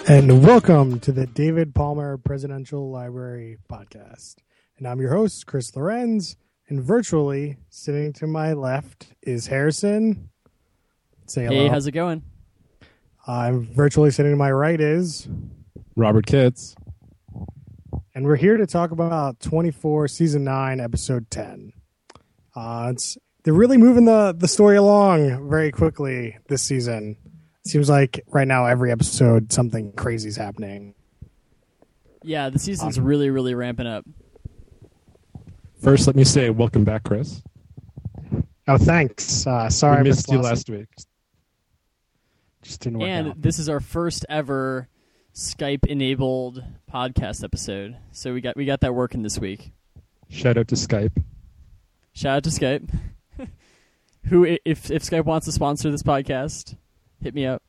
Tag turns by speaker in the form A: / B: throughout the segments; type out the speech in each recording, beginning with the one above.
A: And welcome to the David Palmer Presidential Library Podcast. And I'm your host, Chris Lorenz, and virtually sitting to my left is Harrison. Say hello.
B: Hey, how's it going?
A: I'm virtually sitting to my right is
C: Robert Kitts.
A: And we're here to talk about 24 Season 9, Episode 10. They're really moving the story along very quickly this season. Seems like right now, every episode, something crazy is happening.
B: Yeah, the season's really, really ramping up.
C: First, let me say welcome back, Chris.
A: Oh, thanks. Sorry
C: I missed you
A: last
C: last week.
A: Just didn't work
B: And
A: out.
B: this is our first ever Skype-enabled podcast episode. So we got that working this week.
C: Shout out to Skype.
B: Shout out to Skype. Who, if Skype wants to sponsor this podcast, hit me up.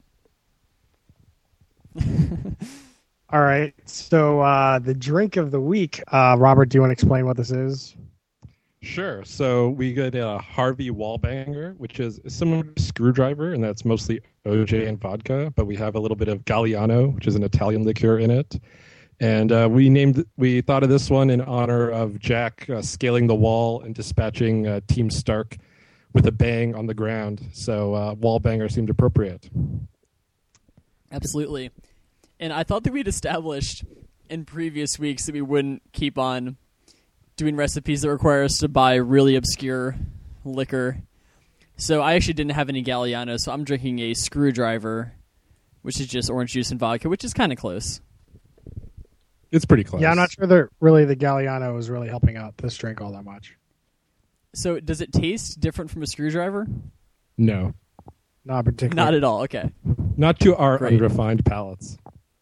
A: All right. So the drink of the week, Robert, do you want to explain what this is?
C: Sure. So we get a Harvey Wallbanger, which is similar to Screwdriver, and that's mostly OJ and vodka, but we have a little bit of Galliano, which is an Italian liqueur in it. And we thought of this one in honor of Jack scaling the wall and dispatching Team Stark with a bang on the ground. So Wallbanger seemed appropriate.
B: Absolutely. And I thought that we'd established in previous weeks that we wouldn't keep on doing recipes that require us to buy really obscure liquor. So I actually didn't have any Galliano, so I'm drinking a Screwdriver, which is just orange juice and vodka, which is kind of close.
C: It's pretty close.
A: Yeah, I'm not sure that really the Galliano is really helping out this drink all that much.
B: So does it taste different from a Screwdriver?
C: No.
A: Not particularly.
B: Not at all. Okay.
C: Not to our
B: Great.
C: unrefined palates.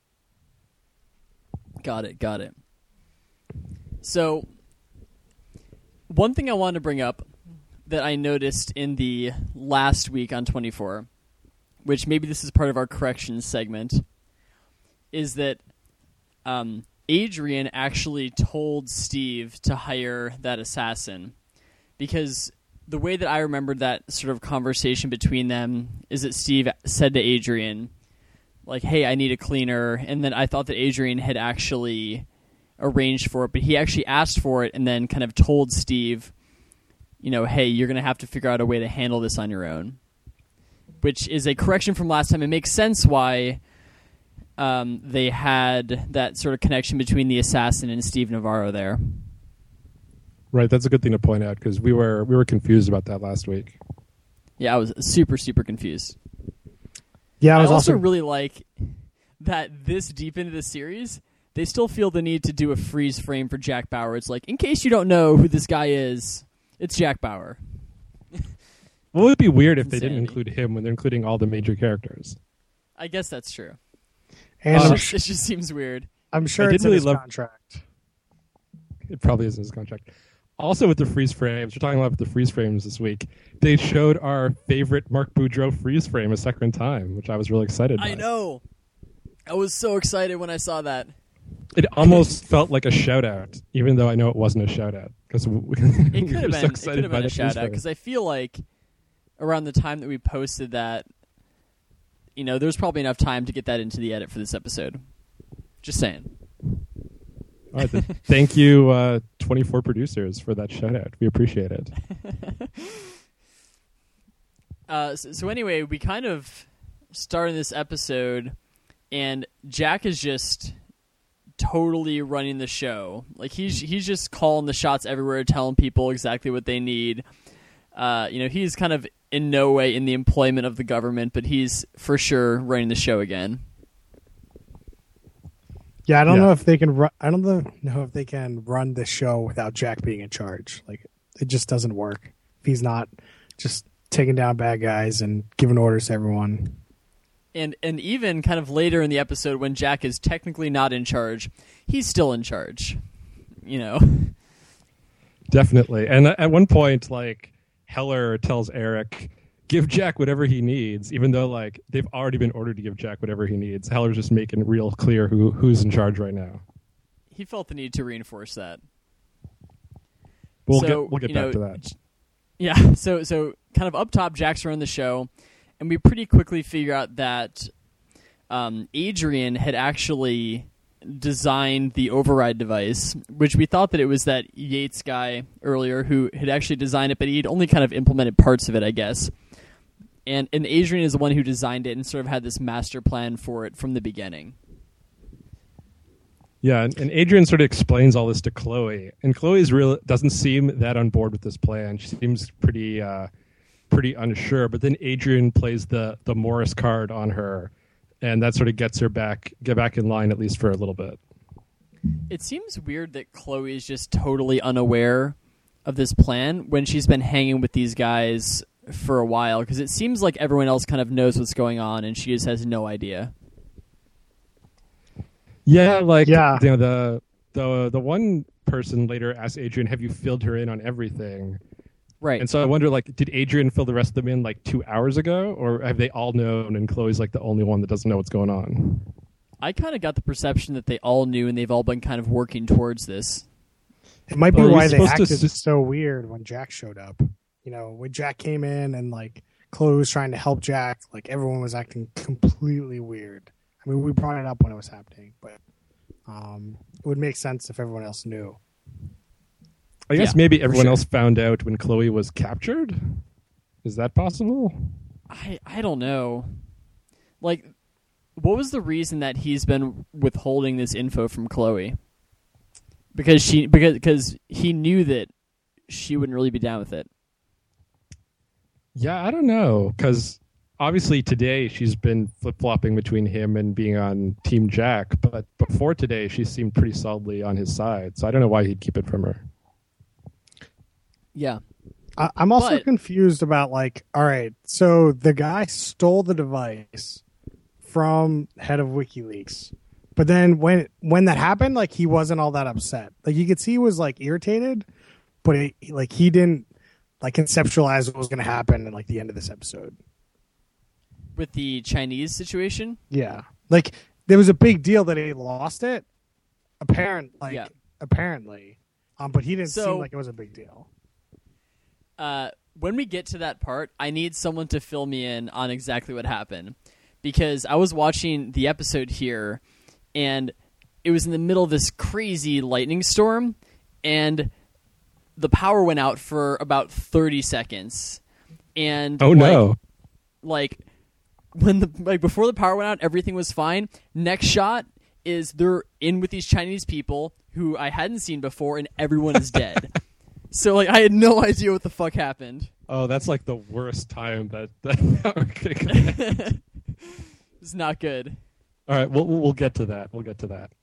B: Got it. So one thing I wanted to bring up that I noticed in the last week on 24, which maybe this is part of our corrections segment, is that Adrian actually told Steve to hire that assassin, because the way that I remembered that sort of conversation between them is that Steve said to Adrian, like, hey, I need a cleaner, and then I thought that Adrian had actually arranged for it, but he actually asked for it and then kind of told Steve, you know, hey, you're going to have to figure out a way to handle this on your own, which is a correction from last time. It makes sense why they had that sort of connection between the assassin and Steve Navarro there.
C: Right, that's a good thing to point out, because we were confused about that last week.
B: Yeah, I was super, super confused.
A: Yeah,
B: I also really like that this deep into the series, they still feel the need to do a freeze frame for Jack Bauer. It's like, in case you don't know who this guy is, it's Jack Bauer.
C: Well, it would be weird if they
B: Insanity.
C: didn't include him when they're including all the major characters.
B: I guess that's true.
A: And
B: It just seems weird.
A: I'm sure
C: I
A: it's
C: did
A: in
C: really
A: his
C: love-
A: contract.
C: It probably is in his contract. Also with the freeze frames, we're talking about the freeze frames this week. They showed our favorite Mark Boudreau freeze frame a second time, which I was really excited by.
B: I know. I was so excited when I saw that.
C: It almost felt like a shout out, even though I know it wasn't a shout out. Because we
B: It could
C: were
B: have
C: so
B: been,
C: excited by
B: a
C: the
B: shout
C: freeze
B: out,
C: frame.
B: because I feel like around the time that we posted that, you know, there's probably enough time to get that into the edit for this episode. Just saying.
C: All right, then. Thank you, 24 producers, for that shout out. We appreciate it.
B: So anyway, we kind of started this episode, and Jack is just totally running the show. Like he's just calling the shots everywhere, telling people exactly what they need. You know, he's kind of in no way in the employment of the government, but he's for sure running the show again.
A: Yeah, I don't
C: Yeah.
A: know if they can. I don't know if they can run the show without Jack being in charge. Like, it just doesn't work if he's not just taking down bad guys and giving orders to everyone.
B: And even kind of later in the episode, when Jack is technically not in charge, he's still in charge. You know.
C: Definitely. And at one point, like, Heller tells Eric, give Jack whatever he needs, even though, like, they've already been ordered to give Jack whatever he needs. Heller's just making real clear who's in charge right now.
B: He felt the need to reinforce that.
C: We'll
B: So,
C: get
B: you
C: back
B: know,
C: to that.
B: Yeah, so kind of up top, Jack's running the show, and we pretty quickly figure out that Adrian had actually designed the override device, which we thought that it was that Yates guy earlier who had actually designed it, but he'd only kind of implemented parts of it, I guess. And Adrian is the one who designed it and sort of had this master plan for it from the beginning.
C: Yeah, and Adrian sort of explains all this to Chloe, and Chloe's doesn't seem that on board with this plan. She seems pretty unsure. But then Adrian plays the Morris card on her, and that sort of gets her back in line, at least for a little bit.
B: It seems weird that Chloe is just totally unaware of this plan when she's been hanging with these guys for a while, because it seems like everyone else kind of knows what's going on, and she just has no idea.
C: Yeah, You know, the one person later asked Adrian, "Have you filled her in on everything?"
B: Right.
C: And so I wonder, like, did Adrian fill the rest of them in like 2 hours ago, or have they all known and Chloe's like the only one that doesn't know what's going on?
B: I kind of got the perception that they all knew and they've all been kind of working towards this.
A: It might be why they acted so weird when Jack showed up. You know, when Jack came in and like Chloe was trying to help Jack, like everyone was acting completely weird. I mean, we brought it up when it was happening, but it would make sense if everyone else knew.
C: I guess maybe everyone else found out when Chloe was captured? Is that possible?
B: I don't know. Like, what was the reason that he's been withholding this info from Chloe? Because he knew that she wouldn't really be down with it.
C: Yeah, I don't know, because obviously today she's been flip-flopping between him and being on Team Jack, but before today she seemed pretty solidly on his side, so I don't know why he'd keep it from her.
B: Yeah.
A: I'm also confused about, like, all right, so the guy stole the device from head of WikiLeaks, but then when that happened, like, he wasn't all that upset. Like, you could see he was, like, irritated, but he didn't, like, conceptualize what was going to happen in, like, the end of this episode.
B: With the Chinese situation?
A: Yeah. Like, there was a big deal that he lost it, apparently. But he didn't seem like it was a big deal.
B: When we get to that part, I need someone to fill me in on exactly what happened. Because I was watching the episode here, and it was in the middle of this crazy lightning storm, and the power went out for about 30 seconds. And
C: no.
B: Like when before the power went out, everything was fine. Next shot is they're in with these Chinese people who I hadn't seen before, and everyone is dead. So, like, I had no idea what the fuck happened.
C: Oh, that's like the worst time that okay.
B: It's not good.
C: All right, we'll get to that. We'll get to that.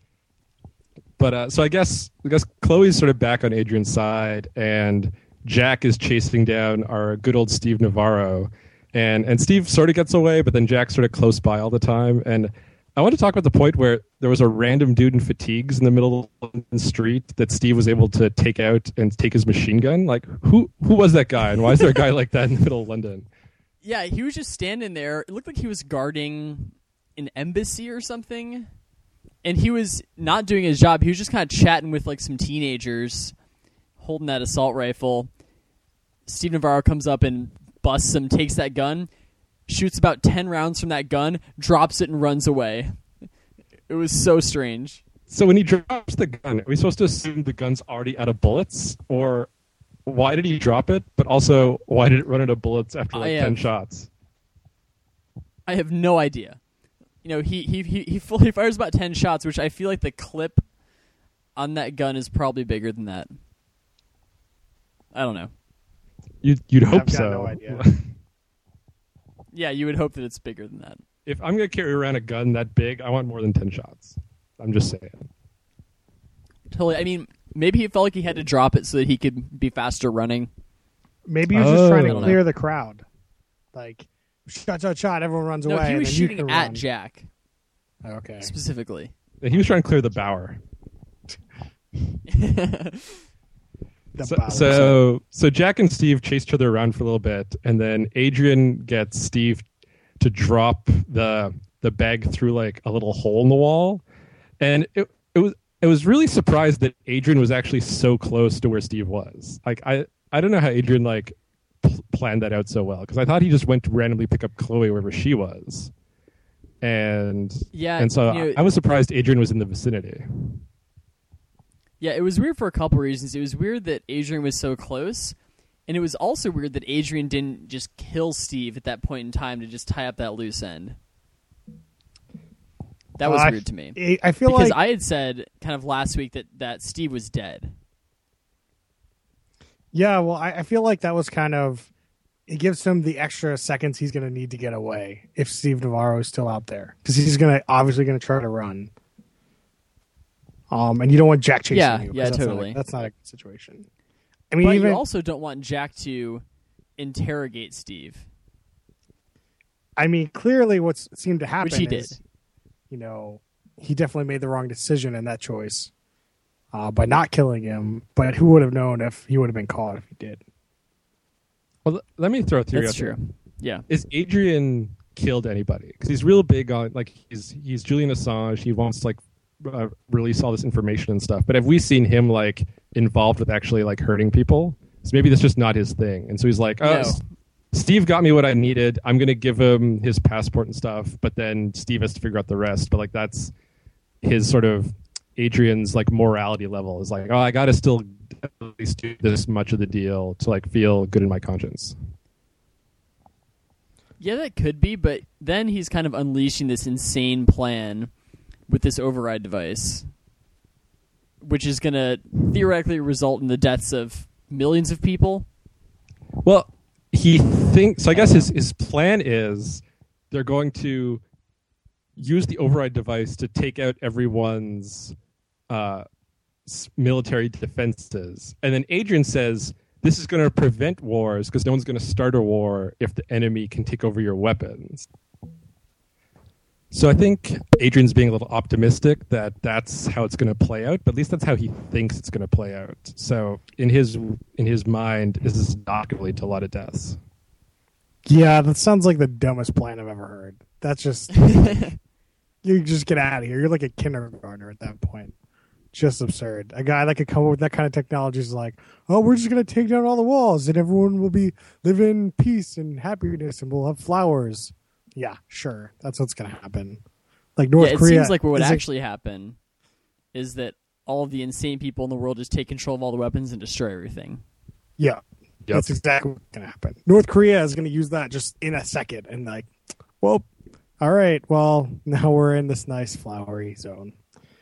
C: But so I guess Chloe's sort of back on Adrian's side, and Jack is chasing down our good old Steve Navarro, and Steve sort of gets away, but then Jack's sort of close by all the time. And I want to talk about the point where there was a random dude in fatigues in the middle of the street that Steve was able to take out and take his machine gun. Like, who was that guy, and why is there a guy like that in the middle of London?
B: Yeah, he was just standing there. It looked like he was guarding an embassy or something. And he was not doing his job. He was just kind of chatting with, like, some teenagers holding that assault rifle. Steve Navarro comes up and busts him, takes that gun, shoots about 10 rounds from that gun, drops it, and runs away. It was so strange.
C: So when he drops the gun, are we supposed to assume the gun's already out of bullets? Or why did he drop it? But also, why did it run out of bullets after, 10 shots?
B: I have no idea. You know, he fully fires about 10 shots, which I feel like the clip on that gun is probably bigger than that. I don't know.
C: You'd hope so.
A: I've got no idea.
B: Yeah, you would hope that it's bigger than that.
C: If I'm going to carry around a gun that big, I want more than 10 shots. I'm just saying.
B: Totally. I mean, maybe he felt like he had to drop it so that he could be faster running.
A: Maybe he was just trying to clear the crowd. Like, shot, everyone runs away.
B: No, he was
A: and
B: shooting at
A: run.
B: Jack.
A: Okay.
B: Specifically.
C: He was trying to clear the Bower. So Jack and Steve chase each other around for a little bit, and then Adrian gets Steve to drop the bag through like a little hole in the wall, and it was really surprised that Adrian was actually so close to where Steve was. Like I don't know how Adrian like planned that out so well, because I thought he just went to randomly pick up Chloe wherever she was, and
B: Yeah,
C: and so
B: you know,
C: I was surprised Adrian was in the vicinity.
B: Yeah, it was weird for a couple reasons. It was weird that Adrian was so close, and it was also weird that Adrian didn't just kill Steve at that point in time to just tie up that loose end. That was weird to me.
A: I feel
B: because
A: like
B: I had said kind of last week that Steve was dead.
A: Yeah, well, I feel like that was kind of it gives him the extra seconds he's going to need to get away if Steve Navarro is still out there because he's obviously going to try to run. And you don't want Jack chasing you.
B: Yeah,
A: that's
B: totally.
A: That's not a good situation. I mean,
B: But
A: even
B: you also don't want Jack to interrogate Steve.
A: I mean, clearly, what seemed to happen
B: Which he
A: is,
B: did.
A: He definitely made the wrong decision in that choice by not killing him. But who would have known if he would have been caught if he did?
C: Well, let me throw a theory
B: That's
C: out there.
B: true. Yeah.
C: Is Adrian killed anybody? Because he's real big on he's Julian Assange. He wants to release all this information and stuff. But have we seen him involved with actually hurting people? So maybe that's just not his thing. And so he's like, oh,
B: No.
C: Steve got me what I needed. I'm going to give him his passport and stuff. But then Steve has to figure out the rest. But that's his sort of Adrian's morality level is oh, I got to still at least do this much of the deal to feel good in my conscience.
B: Yeah, that could be, but then he's kind of unleashing this insane plan with this override device, which is going to theoretically result in the deaths of millions of people.
C: Well, he thinks so. I guess his plan is they're going to use the override device to take out everyone's military defenses, and then Adrian says this is going to prevent wars because no one's going to start a war if the enemy can take over your weapons. So I think Adrian's being a little optimistic that that's how it's going to play out, but at least that's how he thinks it's going to play out. So in his mind, this is not going to lead to a lot of deaths.
A: Yeah, that sounds like the dumbest plan I've ever heard. That's just you just get out of here. You're like a kindergartner at that point. Just absurd. A guy that could come up with that kind of technology is like, oh, we're just going to take down all the walls and everyone will live in peace and happiness and we'll have flowers. Yeah, sure. That's what's going to happen. North Korea.
B: It seems like what would actually happen is that all of the insane people in the world just take control of all the weapons and destroy everything.
A: Yeah. Yep. That's exactly what's going to happen. North Korea is going to use that just in a second and well, all right, well, now we're in this nice flowery zone.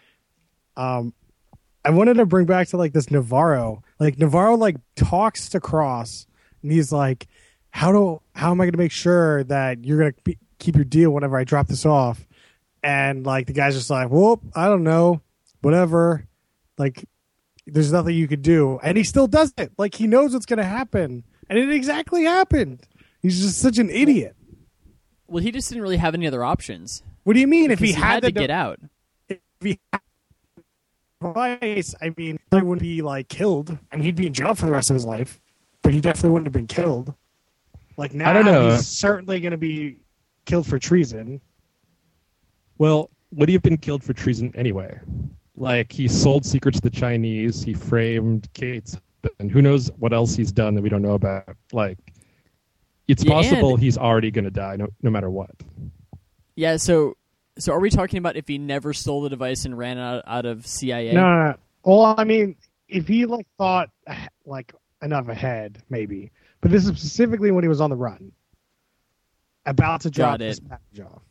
A: I wanted to bring back to this Navarro. Navarro talks to Cross and he's like, how am I going to make sure that you're going to keep your deal whenever I drop this off? And the guy's just like, well, I don't know, whatever. There's nothing you could do. And he still does it. He knows what's going to happen. And it exactly happened. He's just such an idiot.
B: Well, he just didn't really have any other options.
A: What do you mean?
B: Because
A: If he had
B: to get out.
A: If he had advice, I mean, he wouldn't be killed. I mean, he'd be in jail for the rest of his life. But he definitely wouldn't have been killed. Now
C: I don't know.
A: He's certainly going to be killed for treason.
C: Well, would he have been killed for treason anyway? He sold secrets to the Chinese. He framed Kate's, and who knows what else he's done that we don't know about. It's possible he's already going to die, no matter what.
B: Yeah. So are we talking about if he never stole the device and ran out of CIA?
A: No. Well, I mean, if he thought enough ahead, maybe. But this is specifically when he was on the run, about to drop this package off.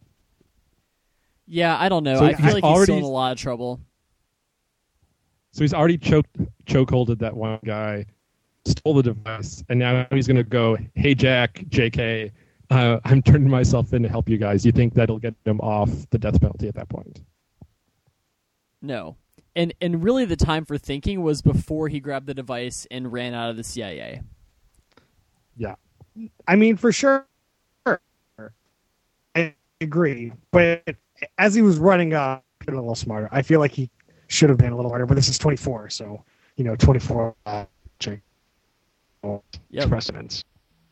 B: Yeah, I don't know.
C: So
B: I feel like he's still in a
C: already-
B: lot of trouble.
C: So he's already chokeholded that one guy, stole the device, and now he's going to go, hey, Jack, JK, I'm turning myself in to help you guys. You think that'll get him off the death penalty at that point?
B: No. And really the time for thinking was before he grabbed the device and ran out of the CIA.
C: Yeah.
A: I mean, for sure. I agree. But as he was running up, a little smarter. I feel like he should have been a little harder, but this is 24, so, 24 precedents.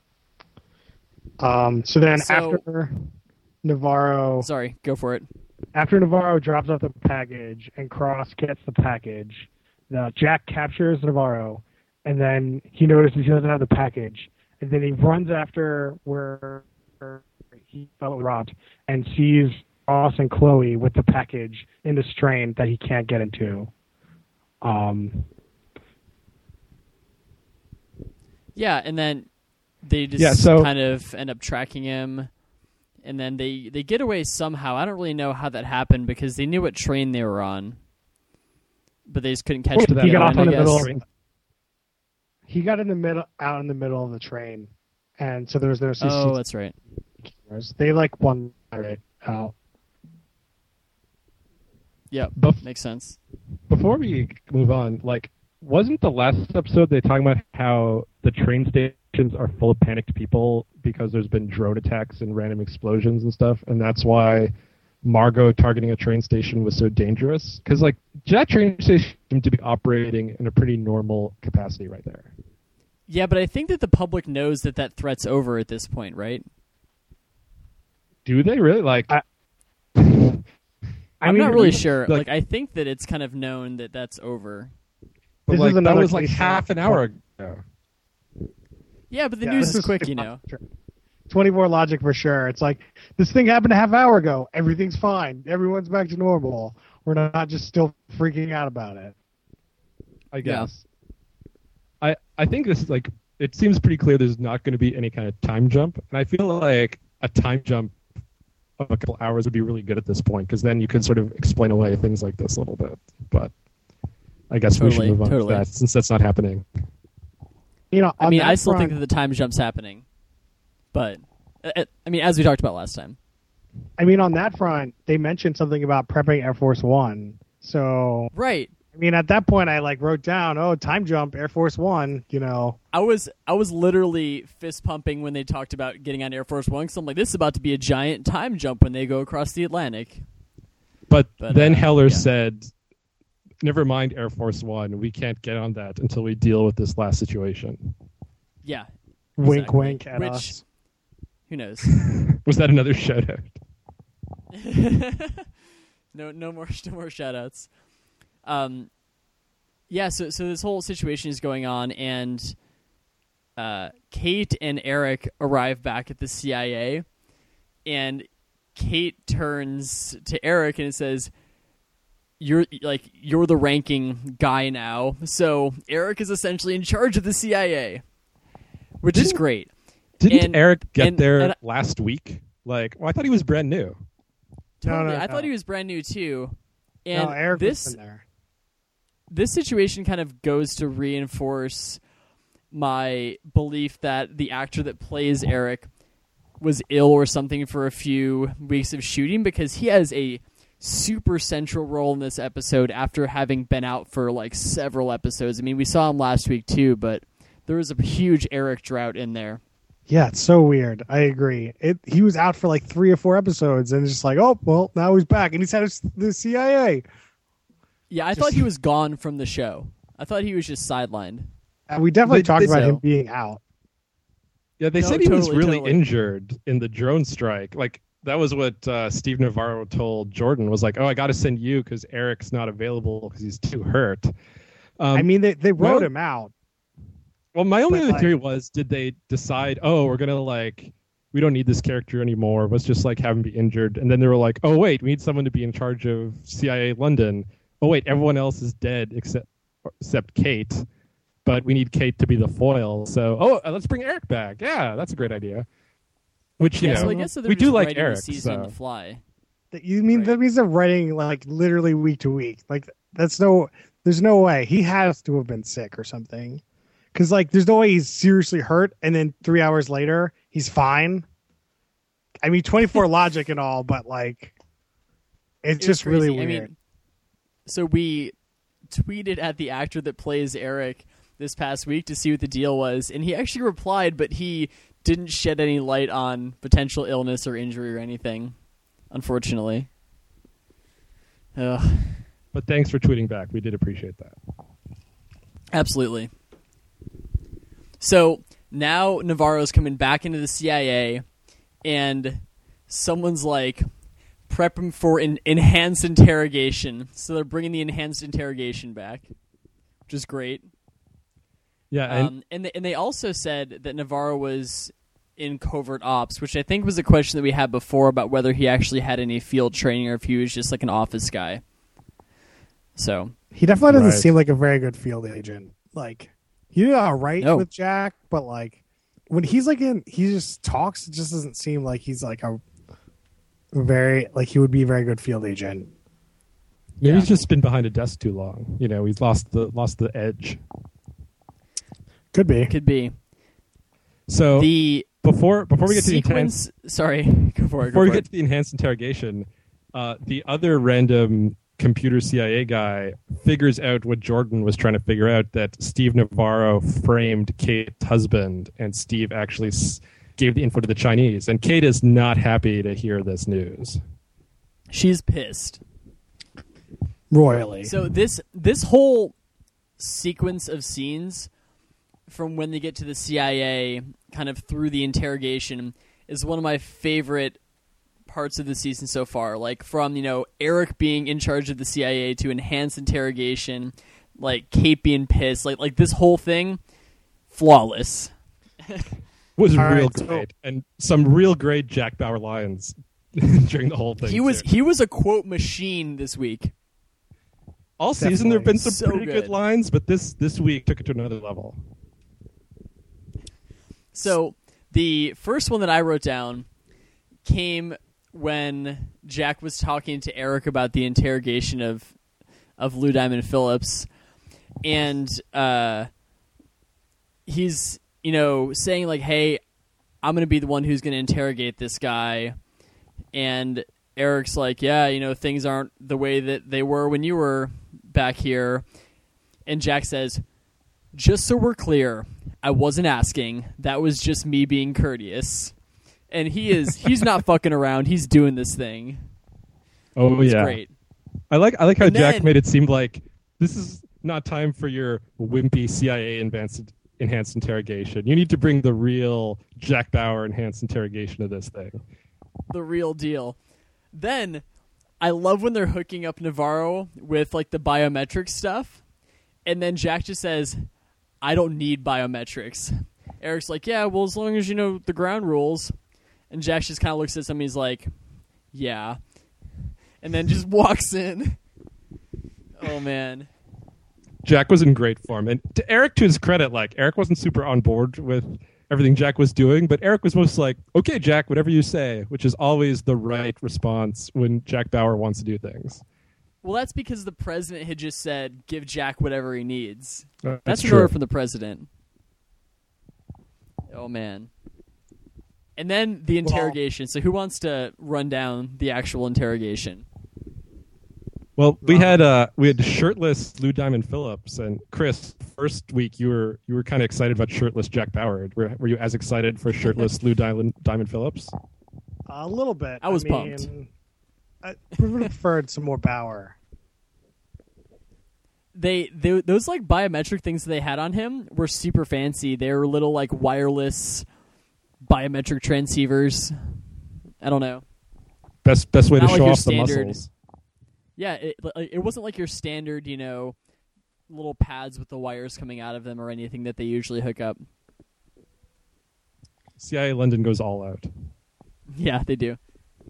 A: So then after Navarro...
B: Sorry, go for it.
A: After Navarro drops off the package and Cross gets the package, Jack captures Navarro, and then he notices he doesn't have the package, and then he runs after where he felt it was robbed, and sees Ross and Chloe with the package in this train that he can't get into.
B: Yeah, and then they just kind of end up tracking him, and then they get away somehow. I don't really know how that happened because they knew what train they were on, but they just couldn't catch up.
A: He got off in the middle. He got in the middle, out in the middle of the train, and so there was no CCTV.
B: Oh, that's right.
A: Cameras. They won it out.
B: Yeah, makes sense.
C: Before we move on, wasn't the last episode they talking about how the train stations are full of panicked people because there's been drone attacks and random explosions and stuff, and that's why Margot targeting a train station was so dangerous? Because that train station seemed to be operating in a pretty normal capacity right there.
B: Yeah, but I think that the public knows that threat's over at this point, right?
C: Do they really?
B: I'm not really sure. I think that it's kind of known that that's over.
C: But that was half an hour ago.
B: Yeah, but the news is quick,
A: 24 logic for sure. It's this thing happened a half hour ago. Everything's fine. Everyone's back to normal. We're not just still freaking out about it.
C: I guess. Yeah. I think this is it seems pretty clear there's not going to be any kind of time jump. And I feel like a time jump of a couple hours would be really good at this point because then you could sort of explain away things like this a little bit. But I guess we should move on to that since that's not happening.
B: I still think that the time jump's happening. But, as we talked about last time.
A: On that front, they mentioned something about prepping Air Force One. So,
B: right.
A: At that point, I wrote down, time jump, Air Force One,
B: I was literally fist pumping when they talked about getting on Air Force One because I'm like, this is about to be a giant time jump when they go across the Atlantic.
C: But then Heller said, never mind Air Force One, we can't get on that until we deal with this last situation.
B: Yeah.
A: Wink,
B: exactly.
A: wink at us.
B: Who knows?
C: Was that another shout out?
B: No more shout outs. So this whole situation is going on, and Kate and Eric arrive back at the CIA, and Kate turns to Eric and says, you're the ranking guy now. So Eric is essentially in charge of the CIA, which is great.
C: Didn't Eric get there last week? I thought he was brand new.
B: Totally. I thought he was brand new too. And
A: Eric was in there.
B: This situation kind of goes to reinforce my belief that the actor that plays Eric was ill or something for a few weeks of shooting, because he has a super central role in this episode after having been out for several episodes. We saw him last week too, but there was a huge Eric drought in there.
A: Yeah, it's so weird. I agree. He was out for 3 or 4 episodes, and it's just now he's back, and he's at the CIA.
B: Yeah, I thought he was gone from the show. I thought he was just sidelined.
A: We definitely talked about him being out.
C: Yeah, they said he was really injured in the drone strike. That was what Steve Navarro told Jordan, was I got to send you because Eric's not available because he's too hurt.
A: They wrote him out.
C: Well, my only other theory was, did they decide, we're going to we don't need this character anymore. Let's just have him be injured. And then they were like, oh, wait, we need someone to be in charge of CIA London. Oh, wait, everyone else is dead except Kate. But we need Kate to be the foil. So, let's bring Eric back. Yeah, that's a great idea. Which,
B: so I guess
C: we do like Eric.
B: Season on the fly.
A: You mean that means they're writing literally week to week? There's no way. He has to have been sick or something. Because there's no way he's seriously hurt, and then 3 hours later he's fine. 24 logic and all, but it's just really weird.
B: So we tweeted at the actor that plays Eric this past week to see what the deal was, and he actually replied, but he didn't shed any light on potential illness or injury or anything, unfortunately. Ugh.
C: But thanks for tweeting back. We did appreciate that.
B: Absolutely. So now Navarro's coming back into the CIA, and someone's prep him for an enhanced interrogation. So they're bringing the enhanced interrogation back, which is great.
C: Yeah,
B: and they also said that Navarro was in covert ops, which I think was a question that we had before about whether he actually had any field training or if he was just like an office guy. So
A: he definitely doesn't
C: Right.
A: seem like a very good field agent. Like he did all right
B: No.
A: with Jack, but like when he's like he just talks. It just doesn't seem like he's like a very like he would be a very good field agent.
C: Maybe
B: Yeah.
C: he's just been behind a desk too long. You know, he's lost the edge.
A: Could be.
B: could be
C: So
B: the
C: before we get to the intense,
B: sequence. Sorry, go for it.
C: before
B: Go
C: we
B: for
C: get
B: it.
C: to the enhanced interrogation, the other random computer CIA guy figures out what Jordan was trying to figure out, that Steve Navarro framed Kate's husband, and Steve actually gave the info to the Chinese. And Kate is not happy to hear this news.
B: She's pissed.
A: Royally.
B: So this whole sequence of scenes from when they get to the CIA kind of through the interrogation is one of my favorite parts of the season so far. Like from, Eric being in charge of the CIA to enhance interrogation, like Kate being pissed, like this whole thing, flawless.
C: Was
A: All
C: real
A: right, so-
C: great, and some real great Jack Bauer lines during the whole thing.
B: He was
C: too.
B: a quote machine this week.
C: All season there have been
A: Definitely.
C: some
B: So
C: pretty good
B: good.
C: lines, but this week took it to another level.
B: So the first one that I wrote down came when Jack was talking to Eric about the interrogation of Lou Diamond Phillips, and he's saying like, "Hey, I'm going to be the one who's going to interrogate this guy," and Eric's like, "Yeah, things aren't the way that they were when you were back here," and Jack says, "Just so we're clear, I wasn't asking. That was just me being courteous." And he's not fucking around. He's doing this thing.
C: Oh
B: It's
C: yeah,
B: great.
C: I like how
B: And
C: Jack
B: then-
C: made it seem like this is not time for your wimpy CIA enhanced interrogation. You need to bring the real Jack Bauer enhanced interrogation to this thing.
B: The real deal. Then I love when they're hooking up Navarro with like the biometric stuff. And then Jack just says, "I don't need biometrics." Eric's like, "Yeah, well, as long as you know the ground rules." And Jack just kind of looks at somebody, he's like, "Yeah." And then just walks in. Oh, man.
C: Jack was in great form, and to Eric, to his credit, like Eric wasn't super on board with everything Jack was doing, but Eric was most like, "Okay, Jack, whatever you say," which is always the right response when Jack Bauer wants to do things.
B: Well, that's because the president had just said, give Jack whatever he needs. That's
C: That's
B: an
C: true.
B: order from the president. Oh, man. And then the interrogation. So who wants to run down the actual interrogation?
C: Well, we had shirtless Lou Diamond Phillips, and Chris. First week, you were kind of excited about shirtless Jack Bauer. Were you as excited for shirtless Lou Diamond Phillips?
A: A little bit.
B: I was pumped.
A: I would have preferred some more Bauer.
B: They those like biometric things that they had on him were super fancy. They were little like wireless biometric transceivers. I don't know.
C: Best way to
B: Not like
C: show
B: your
C: off
B: standard-
C: the muscles.
B: Yeah, it wasn't like your standard, little pads with the wires coming out of them or anything that they usually hook up.
C: CIA London goes all out.
B: Yeah, they do.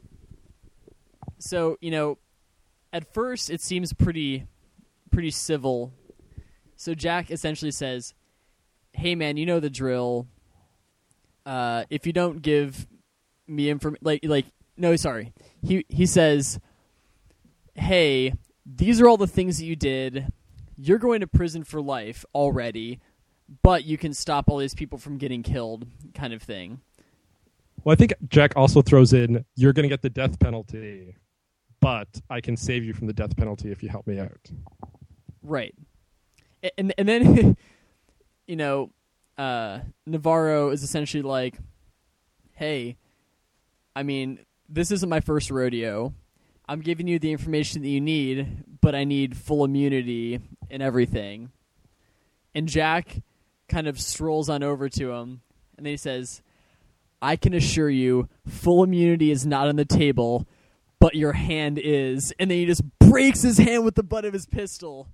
B: So, at first it seems pretty civil. So Jack essentially says, "Hey man, you know the drill. If you don't give me information, He says, "Hey, these are all the things that you did. You're going to prison for life already, but you can stop all these people from getting killed," kind of thing.
C: Well, I think Jack also throws in, "You're going to get the death penalty, but I can save you from the death penalty if you help me out."
B: Right. And then, Navarro is essentially like, "Hey, I mean, this isn't my first rodeo. I'm giving you the information that you need, but I need full immunity and everything." And Jack kind of strolls on over to him, and then he says, "I can assure you, full immunity is not on the table, but your hand is." And then he just breaks his hand with the butt of his pistol.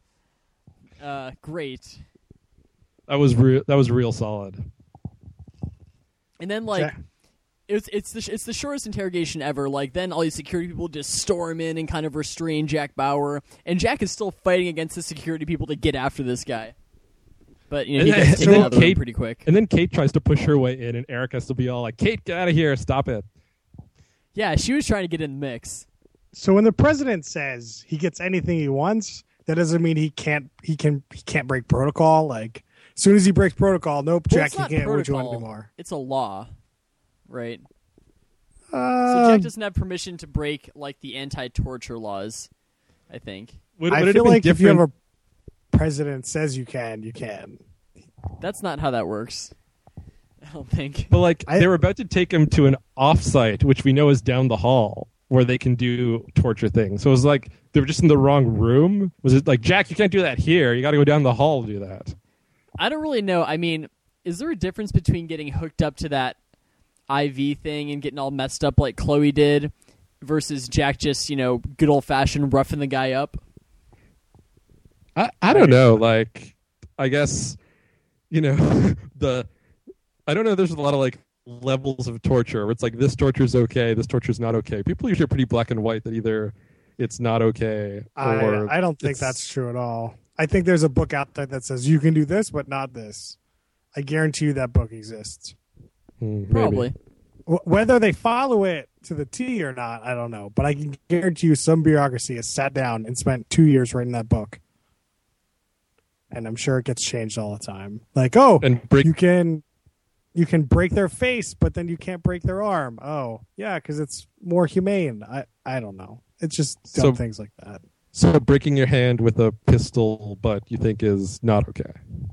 B: Great.
C: That was real solid.
B: And then like.
A: Jack-
B: It's the shortest interrogation ever. Like then all these security people just storm in and kind of restrain Jack Bauer, and Jack is still fighting against the security people to get after this guy. But he gets taken out of the room pretty quick.
C: And then Kate tries to push her way in, and Eric has to be all like, "Kate, get out of here! Stop it!"
B: Yeah, she was trying to get in the mix.
A: So when the president says he gets anything he wants, that doesn't mean he can't break protocol. Like as soon as he breaks protocol, nope,
B: Well,
A: Jack,
B: it's
A: you
B: not
A: can't what you want
B: protocol.
A: anymore.
B: It's a law, right? So Jack doesn't have permission to break like the anti-torture laws. I think
A: I feel like if you have a president says you can, you can.
B: that's not how that works. I don't think.
C: But like they were about to take him to an offsite, which we know is down the hall, where they can do torture things. So it was like they were just in the wrong room. Was it like, Jack, you can't do that here. You got to go down the hall to do that.
B: I don't really know. I mean, is there a difference between getting hooked up to that IV thing and getting all messed up like Chloe did versus Jack just, good old-fashioned roughing the guy up?
C: I don't know. Like, I guess, I don't know. There's a lot of like levels of torture where it's like this torture is okay, this torture is not okay. People usually are pretty black and white that either it's not okay or
A: I don't think that's true at all. I think there's a book out there that says you can do this, but not this. I guarantee you that book exists.
B: Probably.
A: Whether they follow it to the T or not, I don't know. But I can guarantee you some bureaucracy has sat down and spent 2 years writing that book. And I'm sure it gets changed all the time. Like, you can break their face, but then you can't break their arm. Oh, yeah, because it's more humane. I don't know. It's just dumb things like that.
C: So breaking your hand with a pistol butt you think is not okay?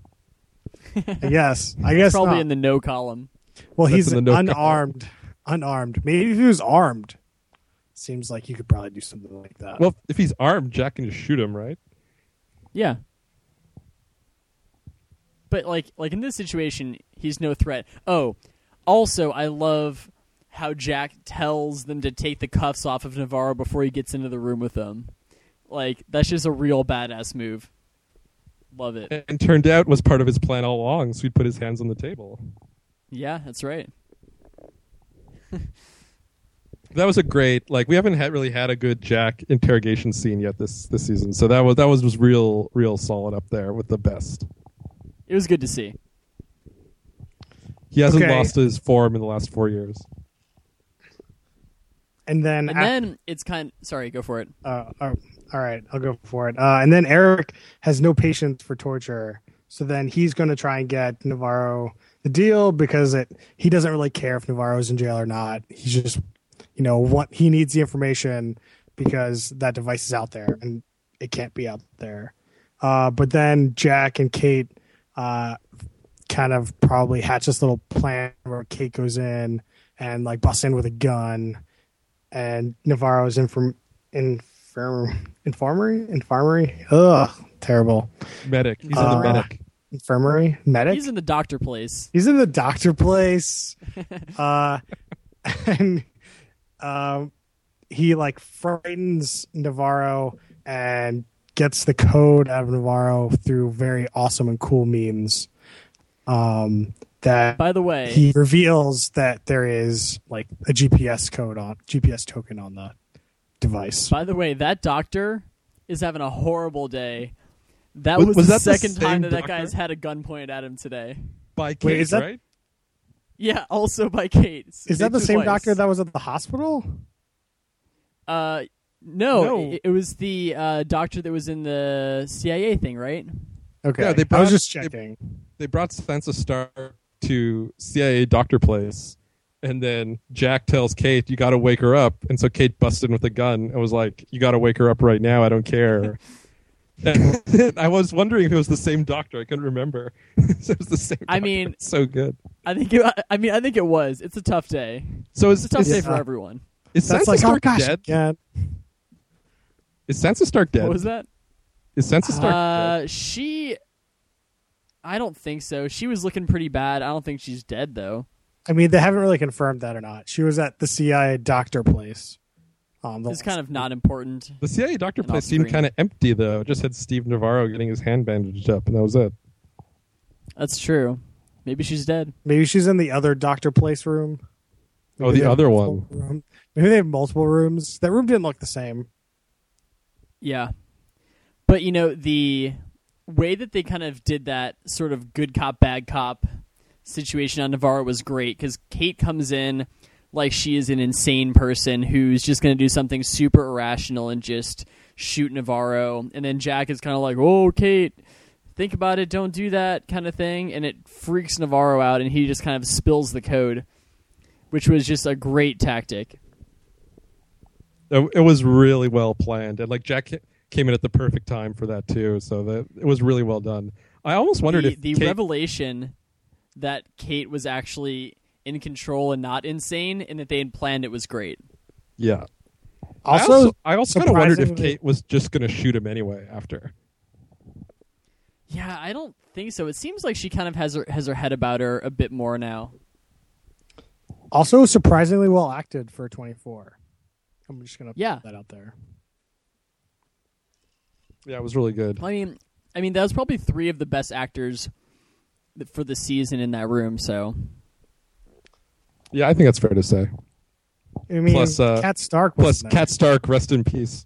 A: Yes. I guess
B: probably
A: not.
B: in the no column.
A: Well,
C: That's
A: he's
C: in the no
A: unarmed. Unarmed. Maybe if he was armed, seems like you could probably do something like that.
C: Well, if he's armed, Jack can just shoot him, right?
B: Yeah. But like in this situation, he's no threat. Oh, also, I love how Jack tells them to take the cuffs off of Navarro before he gets into the room with them. Like, that's just a real badass move. Love it.
C: And turned out was part of his plan all along, so he'd put his hands on the table.
B: Yeah, that's right.
C: That was a great, like, we haven't really had a good Jack interrogation scene yet this season, so that was real solid up there with the best.
B: It was good to see.
C: He hasn't lost his form in the last 4 years.
A: And then
B: it's sorry, go for it.
A: All right, I'll go for it. And then Eric has no patience for torture, so then he's going to try and get Navarro the deal because he doesn't really care if Navarro's in jail or not. He's just, he needs the information because that device is out there and it can't be out there. But then Jack and Kate kind of probably hatch this little plan where Kate goes in and like busts in with a gun, and Navarro's infirmary. Ugh, terrible.
C: Medic. He's in the medic.
A: Infirmary? Medic?
B: He's in the doctor place.
A: He's in the doctor place. And he like frightens Navarro and gets the code out of Navarro through very awesome and cool memes. That,
B: by the way,
A: he reveals that there is like a GPS token on the device.
B: By the way, that doctor is having a horrible day. That was the second time that guy's had a gun pointed at him today.
C: By Kate, right?
B: Yeah, also by Kate.
A: Is that the same doctor that was at the hospital?
B: No. It was the doctor that was in the CIA thing, right?
A: Okay,
C: yeah,
A: I was just checking.
C: They brought Sansa Stark to CIA doctor place, and then Jack tells Kate, "You got to wake her up." And so Kate busted in with a gun and was like, "You got to wake her up right now. I don't care." And I was wondering if it was the same doctor. I couldn't remember. So it was the same doctor.
B: I mean,
C: it's so good.
B: I think it was. It's a tough day.
C: So
B: it's a tough day for everyone.
C: Is Sansa Stark dead?
A: Yeah.
C: Is Sansa Stark dead?
B: What was that?
C: Is Sansa Stark
B: dead? I don't think so. She was looking pretty bad. I don't think she's dead, though.
A: I mean, they haven't really confirmed that or not. She was at the CIA doctor place.
B: It's kind of not important.
C: The CIA doctor place seemed kind of empty, though. It just had Steve Navarro getting his hand bandaged up, and that was it.
B: That's true. Maybe she's dead.
A: Maybe she's in the other Dr. Place room.
C: Oh, the other one.
A: Maybe they have multiple rooms. That room didn't look the same.
B: Yeah. But, the way that they kind of did that sort of good cop, bad cop situation on Navarro was great because Kate comes in like she is an insane person who's just going to do something super irrational and just shoot Navarro. And then Jack is kind of like, oh, Kate, think about it, don't do that kind of thing. And it freaks Navarro out, and he just kind of spills the code, which was just a great tactic.
C: It was really well planned. And like Jack came in at the perfect time for that too. So that it was really well done. I almost wondered if
B: the
C: Kate...
B: revelation that Kate was actually in control and not insane, and that they had planned it was great.
C: Yeah.
A: Also,
C: I also kind of wondered if Kate was just going to shoot him anyway after.
B: Yeah, I don't think so. It seems like she kind of has her head about her a bit more now.
A: Also, surprisingly well acted for 24. I'm just going to put that out there.
C: Yeah, it was really good.
B: I mean, that was probably 3 of the best actors for the season in that room. So,
C: yeah, I think that's fair to say.
A: I mean,
C: plus,
A: Kat Stark.
C: Kat Stark, rest in peace.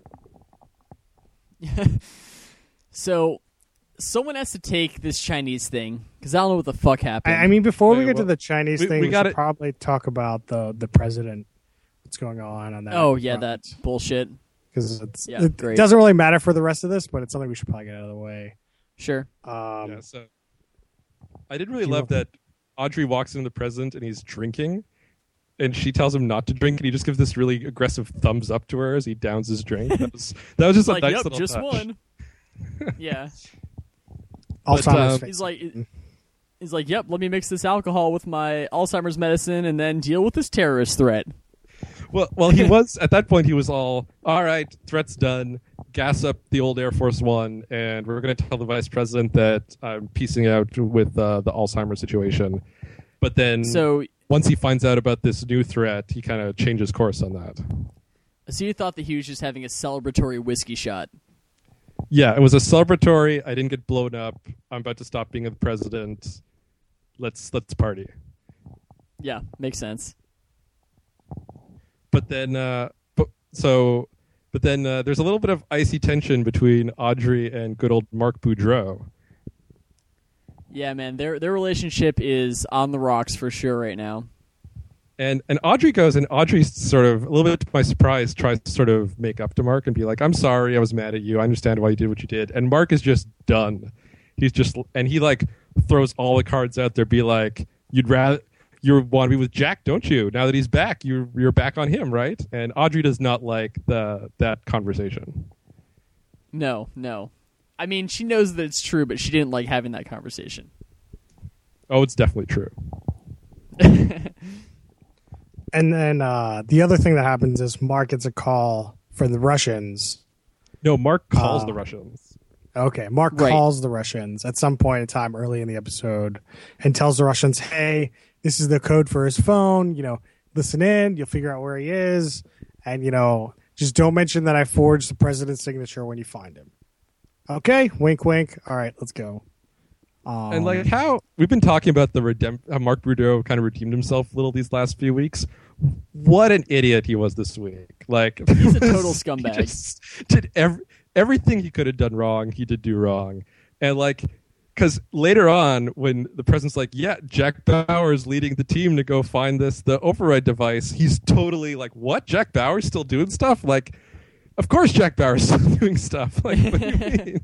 B: So, someone has to take this Chinese thing because I don't know what the fuck happened.
A: I mean, before we get to the Chinese thing, we should
C: gotta
A: probably talk about the president. What's going on that?
B: Oh yeah, that bullshit.
A: Because it doesn't really matter for the rest of this, but it's something we should probably get out of the way.
B: Sure.
C: So I did really love that Audrey walks into the president and he's drinking, and she tells him not to drink, and he just gives this really aggressive thumbs up to her as he downs his drink. That was just a nice little
B: just
C: touch.
B: one. Yeah.
A: Alzheimer's.
B: He's like, yep, let me mix this alcohol with my Alzheimer's medicine and then deal with this terrorist threat.
C: Well, he was at that point. He was all right. Threat's done. Gas up the old Air Force One, and we're going to tell the vice president that I'm piecing out with the Alzheimer's situation. But then, once he finds out about this new threat, he kind of changes course on that.
B: So you thought that he was just having a celebratory whiskey shot?
C: Yeah, it was a celebratory. I didn't get blown up. I'm about to stop being the president. Let's party.
B: Yeah, makes sense.
C: But then, there's a little bit of icy tension between Audrey and good old Mark Boudreau.
B: Yeah, man, their relationship is on the rocks for sure right now.
C: And Audrey goes, and Audrey sort of, a little bit to my surprise, tries to sort of make up to Mark and be like, I'm sorry, I was mad at you. I understand why you did what you did. And Mark is just done. He like throws all the cards out there, be like, you want to be with Jack, don't you? Now that he's back, you're back on him, right? And Audrey does not like that conversation.
B: No. I mean, she knows that it's true, but she didn't like having that conversation.
C: Oh, it's definitely true.
A: And then the other thing that happens is Mark gets a call from the Russians.
C: No, Mark calls the Russians.
A: Okay, Mark calls the Russians at some point in time early in the episode and tells the Russians, hey, this is the code for his phone. Listen in. You'll figure out where he is. And, just don't mention that I forged the president's signature when you find him. Okay, wink, wink. All right, let's go.
C: And like how we've been talking about how Mark Boudreau kind of redeemed himself a little these last few weeks. What an idiot he was this week! Like
B: he's a total scumbag.
C: He just did everything he could have done wrong. He did do wrong, and because later on when the president's like, yeah, Jack Bauer's leading the team to go find the override device, he's totally like, what? Jack Bauer's still doing stuff? Like, of course Jack Bauer's still doing stuff. Like, what do you mean?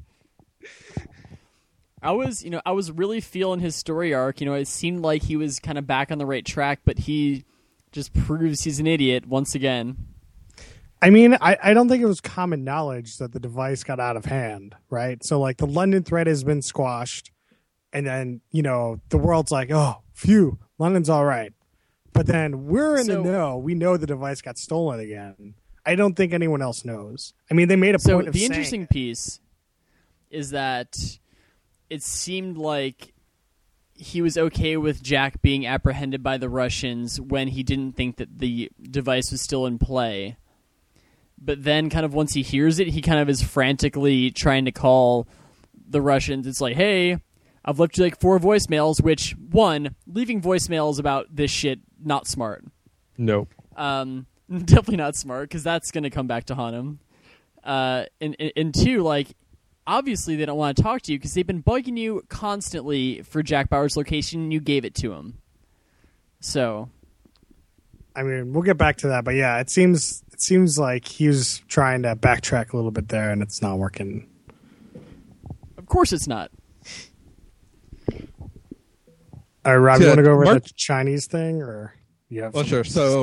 B: I was really feeling his story arc. It seemed like he was kind of back on the right track, but he just proves he's an idiot once again.
A: I mean, I don't think it was common knowledge that the device got out of hand, right? So, the London threat has been squashed, and then, the world's like, oh, phew, London's all right. But then we're in the know. We know the device got stolen again. I don't think anyone else knows. I mean, they made a point of
B: the
A: saying
B: interesting piece is that it seemed like he was okay with Jack being apprehended by the Russians when he didn't think that the device was still in play. But then kind of once he hears it, he kind of is frantically trying to call the Russians. It's like, hey, I've left you like 4 voicemails, which, one, leaving voicemails about this shit, not smart.
C: Nope.
B: Definitely not smart, because that's going to come back to haunt him. And 2, like, obviously they don't want to talk to you because they've been bugging you constantly for Jack Bauer's location, and you gave it to him. So,
A: I mean, we'll get back to that, but yeah, it seems like he was trying to backtrack a little bit there, and it's not working.
B: Of course it's not.
A: All right, Rob, you want to go over the Chinese thing, or you have?
C: Well, sure.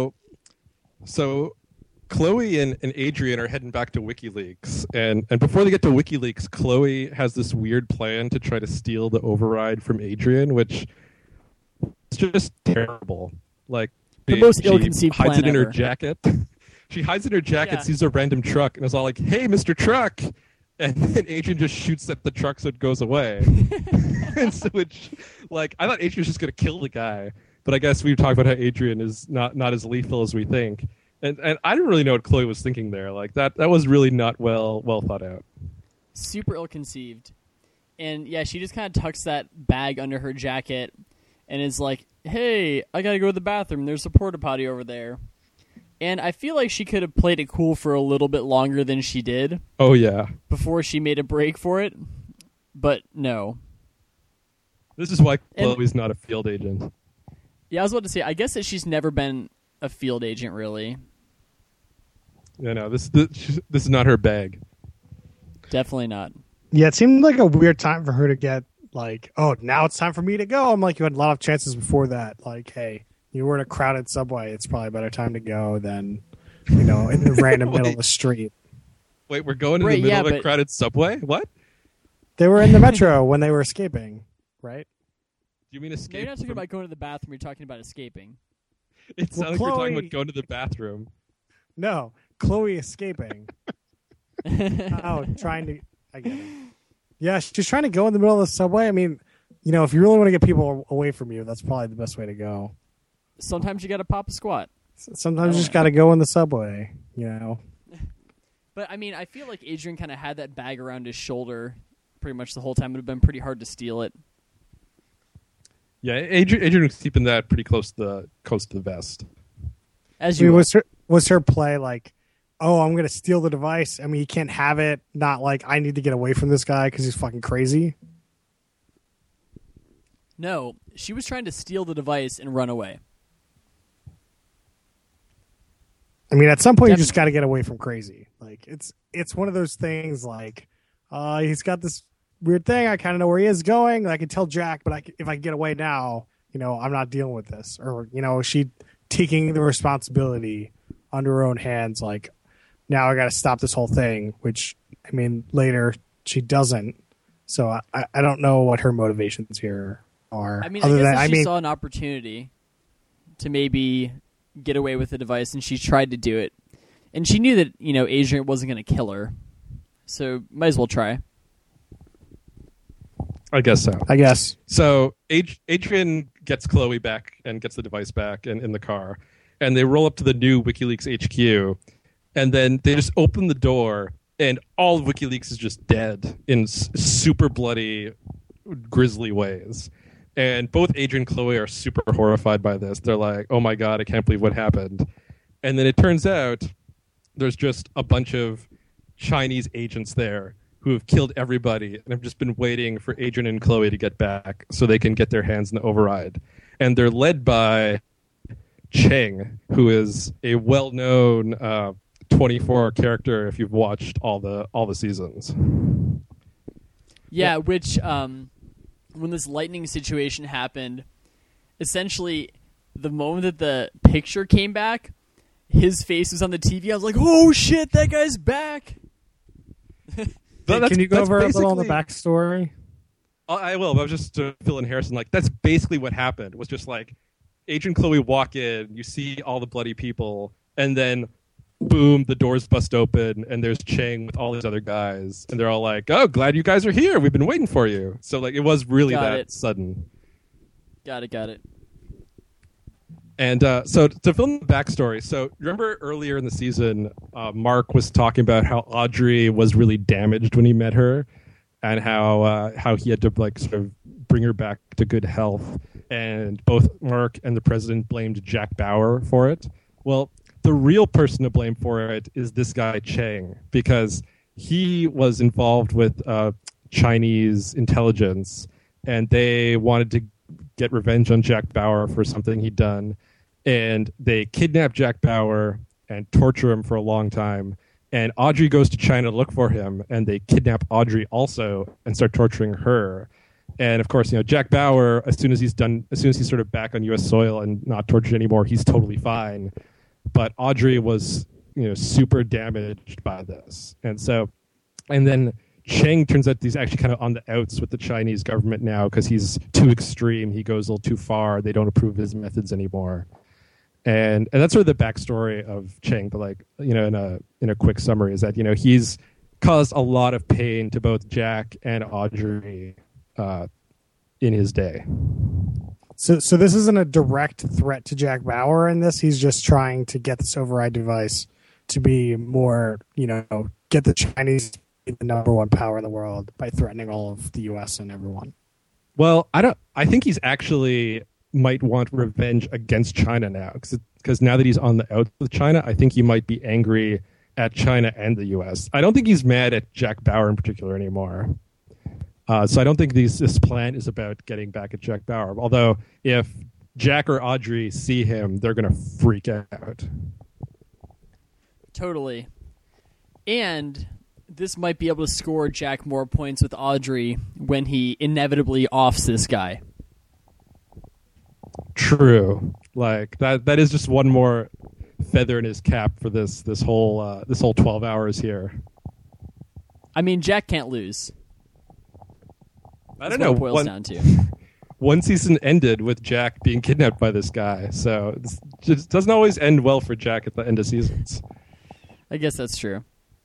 C: So Chloe and Adrian are heading back to WikiLeaks, and before they get to WikiLeaks, Chloe has this weird plan to try to steal the override from Adrian, which is just terrible. Like,
B: the most ill-conceived
C: hides
B: plan
C: it in
B: ever.
C: her jacket. She hides it in her jacket,
B: Yeah.
C: sees a random truck, and is all like, "Hey, Mr. Truck!" And then Adrian just shoots at the truck so it goes away. And so it's like, I thought Adrian was just going to kill the guy, but I guess we've talked about how Adrian is not as lethal as we think. And I didn't really know what Chloe was thinking there. Like that was really not well thought out.
B: Super ill-conceived. And yeah, she just kind of tucks that bag under her jacket and is like, hey, I gotta go to the bathroom. There's a porta potty over there. And I feel like she could have played it cool for a little bit longer than she did
C: Oh yeah.
B: before she made a break for it. But no.
C: This is why Chloe's not a field agent.
B: Yeah, I was about to say, I guess that she's never been a field agent, really.
C: No, this is not her bag.
B: Definitely not.
A: Yeah, it seemed like a weird time for her to get like, oh, now it's time for me to go. I'm like, you had a lot of chances before that. Like, hey, you were in a crowded subway. It's probably a better time to go than, in the random middle of the street.
C: Wait, we're going in the middle of a crowded subway? What?
A: They were in the metro when they were escaping, right?
C: Do you mean
B: No,
C: escape?
B: you're not talking about going to the bathroom. You're talking about escaping.
C: It sounds like we're talking about going to the bathroom.
A: No, Chloe escaping. Trying to. I get it. Yeah, she's trying to go in the middle of the subway. I mean, if you really want to get people away from you, that's probably the best way to go.
B: Sometimes you got to pop a squat.
A: Sometimes you just got to go in the subway,
B: But, I mean, I feel like Adrian kind of had that bag around his shoulder pretty much the whole time. It would have been pretty hard to steal it.
C: Yeah, Adrian was keeping that pretty close to the vest.
B: As
A: I
B: you
A: mean,
B: would.
A: was her play like, oh, I'm going to steal the device? I mean, you can't have it. Not like, I need to get away from this guy because he's fucking crazy.
B: No, she was trying to steal the device and run away.
A: I mean, at some point, you just got to get away from crazy. Like, it's one of those things like, he's got this weird thing. I kind of know where he is going. I can tell Jack, but if I get away now, I'm not dealing with this. Or, she taking the responsibility under her own hands. Like, now I got to stop this whole thing, which, I mean, later she doesn't. So I don't know what her motivations here are.
B: I mean, I guess that she saw an opportunity to maybe get away with the device, and she tried to do it. And she knew that, Adrian wasn't going to kill her. So, might as well try.
C: I guess so.
A: I guess.
C: So Adrian gets Chloe back and gets the device back in the car. And they roll up to the new WikiLeaks HQ. And then they just open the door, and all of WikiLeaks is just dead in super bloody, grisly ways. And both Adrian and Chloe are super horrified by this. They're like, oh my God, I can't believe what happened. And then it turns out there's just a bunch of Chinese agents there who have killed everybody and have just been waiting for Adrian and Chloe to get back so they can get their hands in the override. And they're led by Cheng, who is a well-known 24 character if you've watched all the seasons.
B: Yeah, which... when this lightning situation happened, essentially the moment that the picture came back, his face was on the TV. I was like, oh shit, that guy's back.
A: Can you go over a little on the backstory?
C: I will, but I was just Phil and Harrison. Like, that's basically what happened. Was just like Adrian and Chloe walk in, you see all the bloody people, and then boom, the doors bust open, and there's Cheng with all these other guys, and they're all like, oh, glad you guys are here. We've been waiting for you. So, like, it was really sudden.
B: Got it.
C: And so to fill in the backstory, so remember earlier in the season, Mark was talking about how Audrey was really damaged when he met her, and how he had to like sort of bring her back to good health. And both Mark and the president blamed Jack Bauer for it. Well, the real person to blame for it is this guy Chang, because he was involved with Chinese intelligence, and they wanted to get revenge on Jack Bauer for something he'd done. And they kidnapped Jack Bauer and torture him for a long time. And Audrey goes to China to look for him, and they kidnap Audrey also and start torturing her. And of course, Jack Bauer, as soon as he's sort of back on U.S. soil and not tortured anymore, he's totally fine. But Audrey was, super damaged by this. And then Chang turns out he's actually kind of on the outs with the Chinese government now because he's too extreme. He goes a little too far. They don't approve of his methods anymore. And that's sort of the backstory of Chang. But in a quick summary is that he's caused a lot of pain to both Jack and Audrey in his day.
A: So this isn't a direct threat to Jack Bauer in this. He's just trying to get this override device to be more, get the Chinese to be the number one power in the world by threatening all of the U.S. and everyone.
C: Well, I think he's actually might want revenge against China now, because now that he's on the out with China, I think he might be angry at China and the U.S. I don't think he's mad at Jack Bauer in particular anymore. So I don't think this plan is about getting back at Jack Bauer. Although if Jack or Audrey see him, they're going to freak out.
B: Totally. And this might be able to score Jack more points with Audrey when he inevitably offs this guy.
C: True. Like that is just one more feather in his cap for this whole 12 hours here.
B: I mean, Jack can't lose.
C: I don't know.
B: What it boils down to.
C: One season ended with Jack being kidnapped by this guy, so it just doesn't always end well for Jack at the end of seasons.
B: I guess that's true.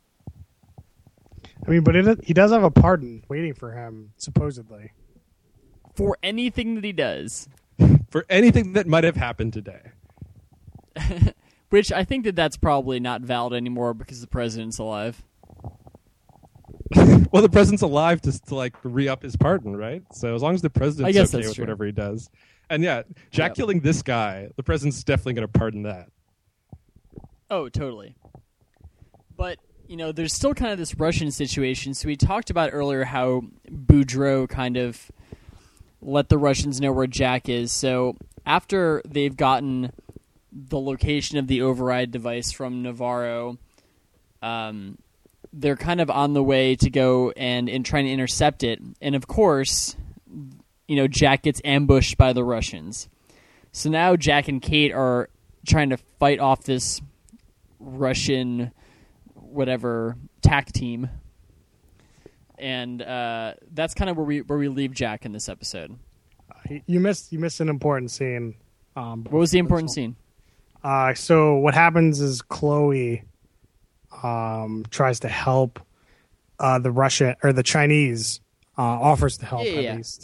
A: I mean, but he does have a pardon waiting for him, supposedly.
B: For anything that he does.
C: For anything that might have happened today.
B: Which I think that's probably not valid anymore because the president's alive.
C: Well, the president's alive to re-up his pardon, right? So as long as the president's okay with
B: true.
C: whatever he does. And yeah, Jack killing this guy, the president's definitely going to pardon that.
B: Oh, totally. But, there's still kind of this Russian situation. So we talked about earlier how Boudreaux kind of let the Russians know where Jack is. So after they've gotten the location of the override device from Navarro, they're kind of on the way to go and trying to intercept it. And of course, Jack gets ambushed by the Russians. So now Jack and Kate are trying to fight off this Russian TAC team. And that's kind of where we leave Jack in this episode.
A: You missed an important scene.
B: What was the important scene?
A: So what happens is Chloe tries to help the Chinese, offers to help at least,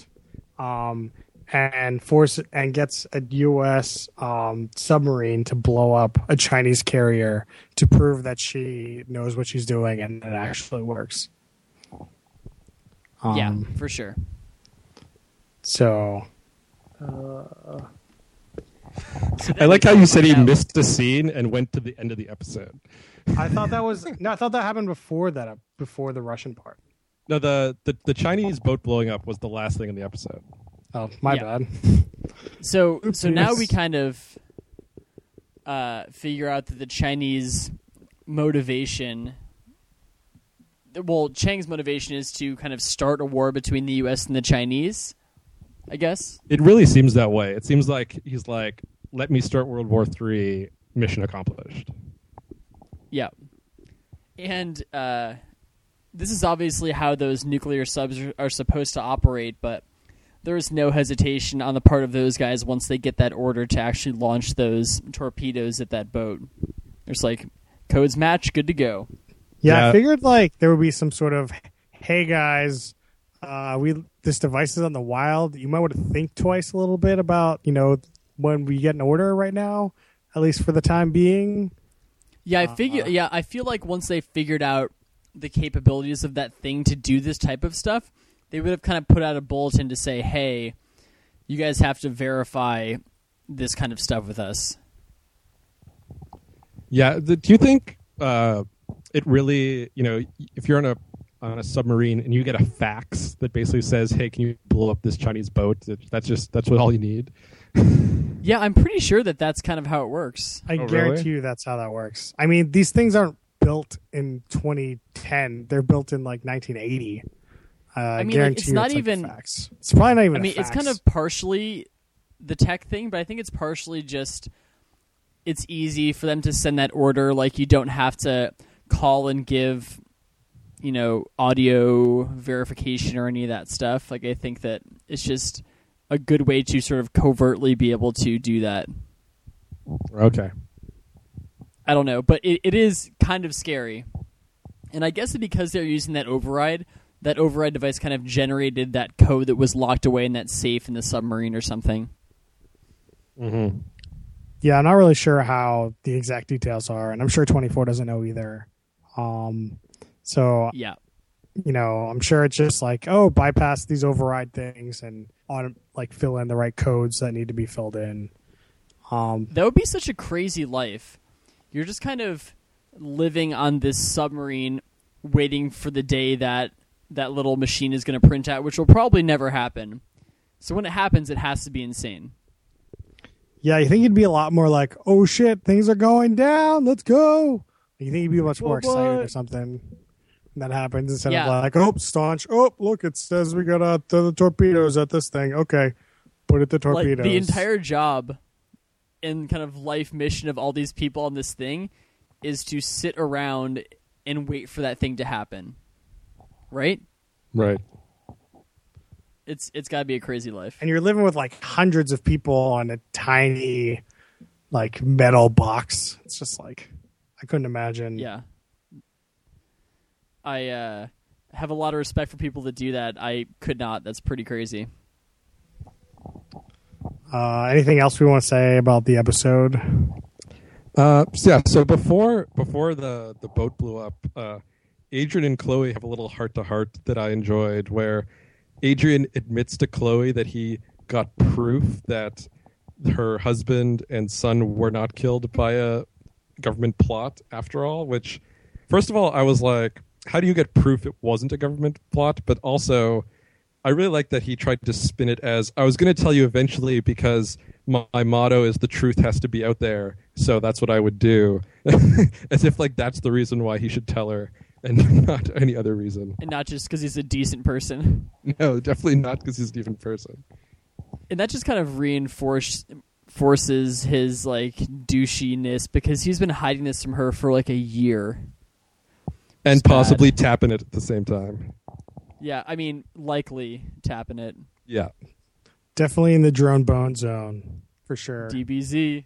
A: and gets a U.S. Submarine to blow up a Chinese carrier to prove that she knows what she's doing and it actually works.
B: Yeah, for sure.
A: So,
C: I like how you said he missed a scene and went to the end of the episode.
A: I thought that happened before the Russian part.
C: No, the Chinese boat blowing up was the last thing in the episode.
A: Oh, my bad.
B: So now we kind of figure out that the Chinese motivation. Well, Chang's motivation is to kind of start a war between the U.S. and the Chinese, I guess.
C: It really seems that way. It seems like he's like, let me start World War III, mission accomplished.
B: Yeah. And this is obviously how those nuclear subs are supposed to operate, but there is no hesitation on the part of those guys once they get that order to actually launch those torpedoes at that boat. There's codes match, good to go.
A: Yeah, I figured there would be some sort of, hey guys, this device is on the wild. You might want to think twice a little bit about, when we get an order right now, at least for the time being.
B: Yeah, I feel like once they figured out the capabilities of that thing to do this type of stuff, they would have kind of put out a bulletin to say, hey, you guys have to verify this kind of stuff with us.
C: Yeah. Do you think it really, if you're on a submarine and you get a fax that basically says, hey, can you blow up this Chinese boat? That's what all you need.
B: Yeah, I'm pretty sure that's kind of how it works.
A: I guarantee
C: really?
A: you that's how that works. I mean, these things aren't built in 2010. They're built in like 1980. I
B: mean,
A: guarantee
B: it's
A: you
B: not
A: it's
B: even.
A: like fax. It's probably not even.
B: I mean,
A: a fax.
B: it's kind of partially the tech thing, but I think it's partially just it's easy for them to send that order. Like, you don't have to call and give, audio verification or any of that stuff. Like, I think that it's just a good way to sort of covertly be able to do that.
C: Okay.
B: I don't know, but it is kind of scary. And I guess because they're using that override device kind of generated that code that was locked away in that safe in the submarine or something.
A: Mm-hmm. Yeah, I'm not really sure how the exact details are, and I'm sure 24 doesn't know either. So
B: yeah,
A: I'm sure it's just like, bypass these override things and fill in the right codes that need to be filled in.
B: That would be such a crazy life. You're just kind of living on this submarine, waiting for the day that little machine is going to print out, which will probably never happen. So when it happens, it has to be insane.
A: Yeah, you think you'd be a lot more like, oh shit, things are going down, let's go. You think you'd be much more excited or something when that happens instead of like, staunch. Oh, look, it says we got the torpedoes at this thing. Okay, put it the torpedoes.
B: Like, the entire job and kind of life mission of all these people on this thing is to sit around and wait for that thing to happen. Right?
C: Right.
B: It's got to be a crazy life.
A: And you're living with like hundreds of people on a tiny like metal box. It's just like, I couldn't imagine.
B: Yeah. I have a lot of respect for people that do that. I could not. That's pretty crazy.
A: Anything else we want to say about the episode?
C: So before the boat blew up, Adrian and Chloe have a little heart-to-heart that I enjoyed, where Adrian admits to Chloe that he got proof that her husband and son were not killed by a government plot after all, which, first of all, I was like, how do you get proof it wasn't a government plot? But also, I really like that he tried to spin it as, I was going to tell you eventually because my motto is the truth has to be out there, so that's what I would do. As if like that's the reason why he should tell her and not any other reason.
B: And not just because he's a decent person.
C: No, definitely not because he's a decent person.
B: And that just kind of reinforces his like douchiness, because he's been hiding this from her for like a year.
C: And possibly tapping it at the same time.
B: Yeah, I mean, likely tapping it.
C: Yeah.
A: Definitely in the drone bone zone, for sure.
B: DBZ.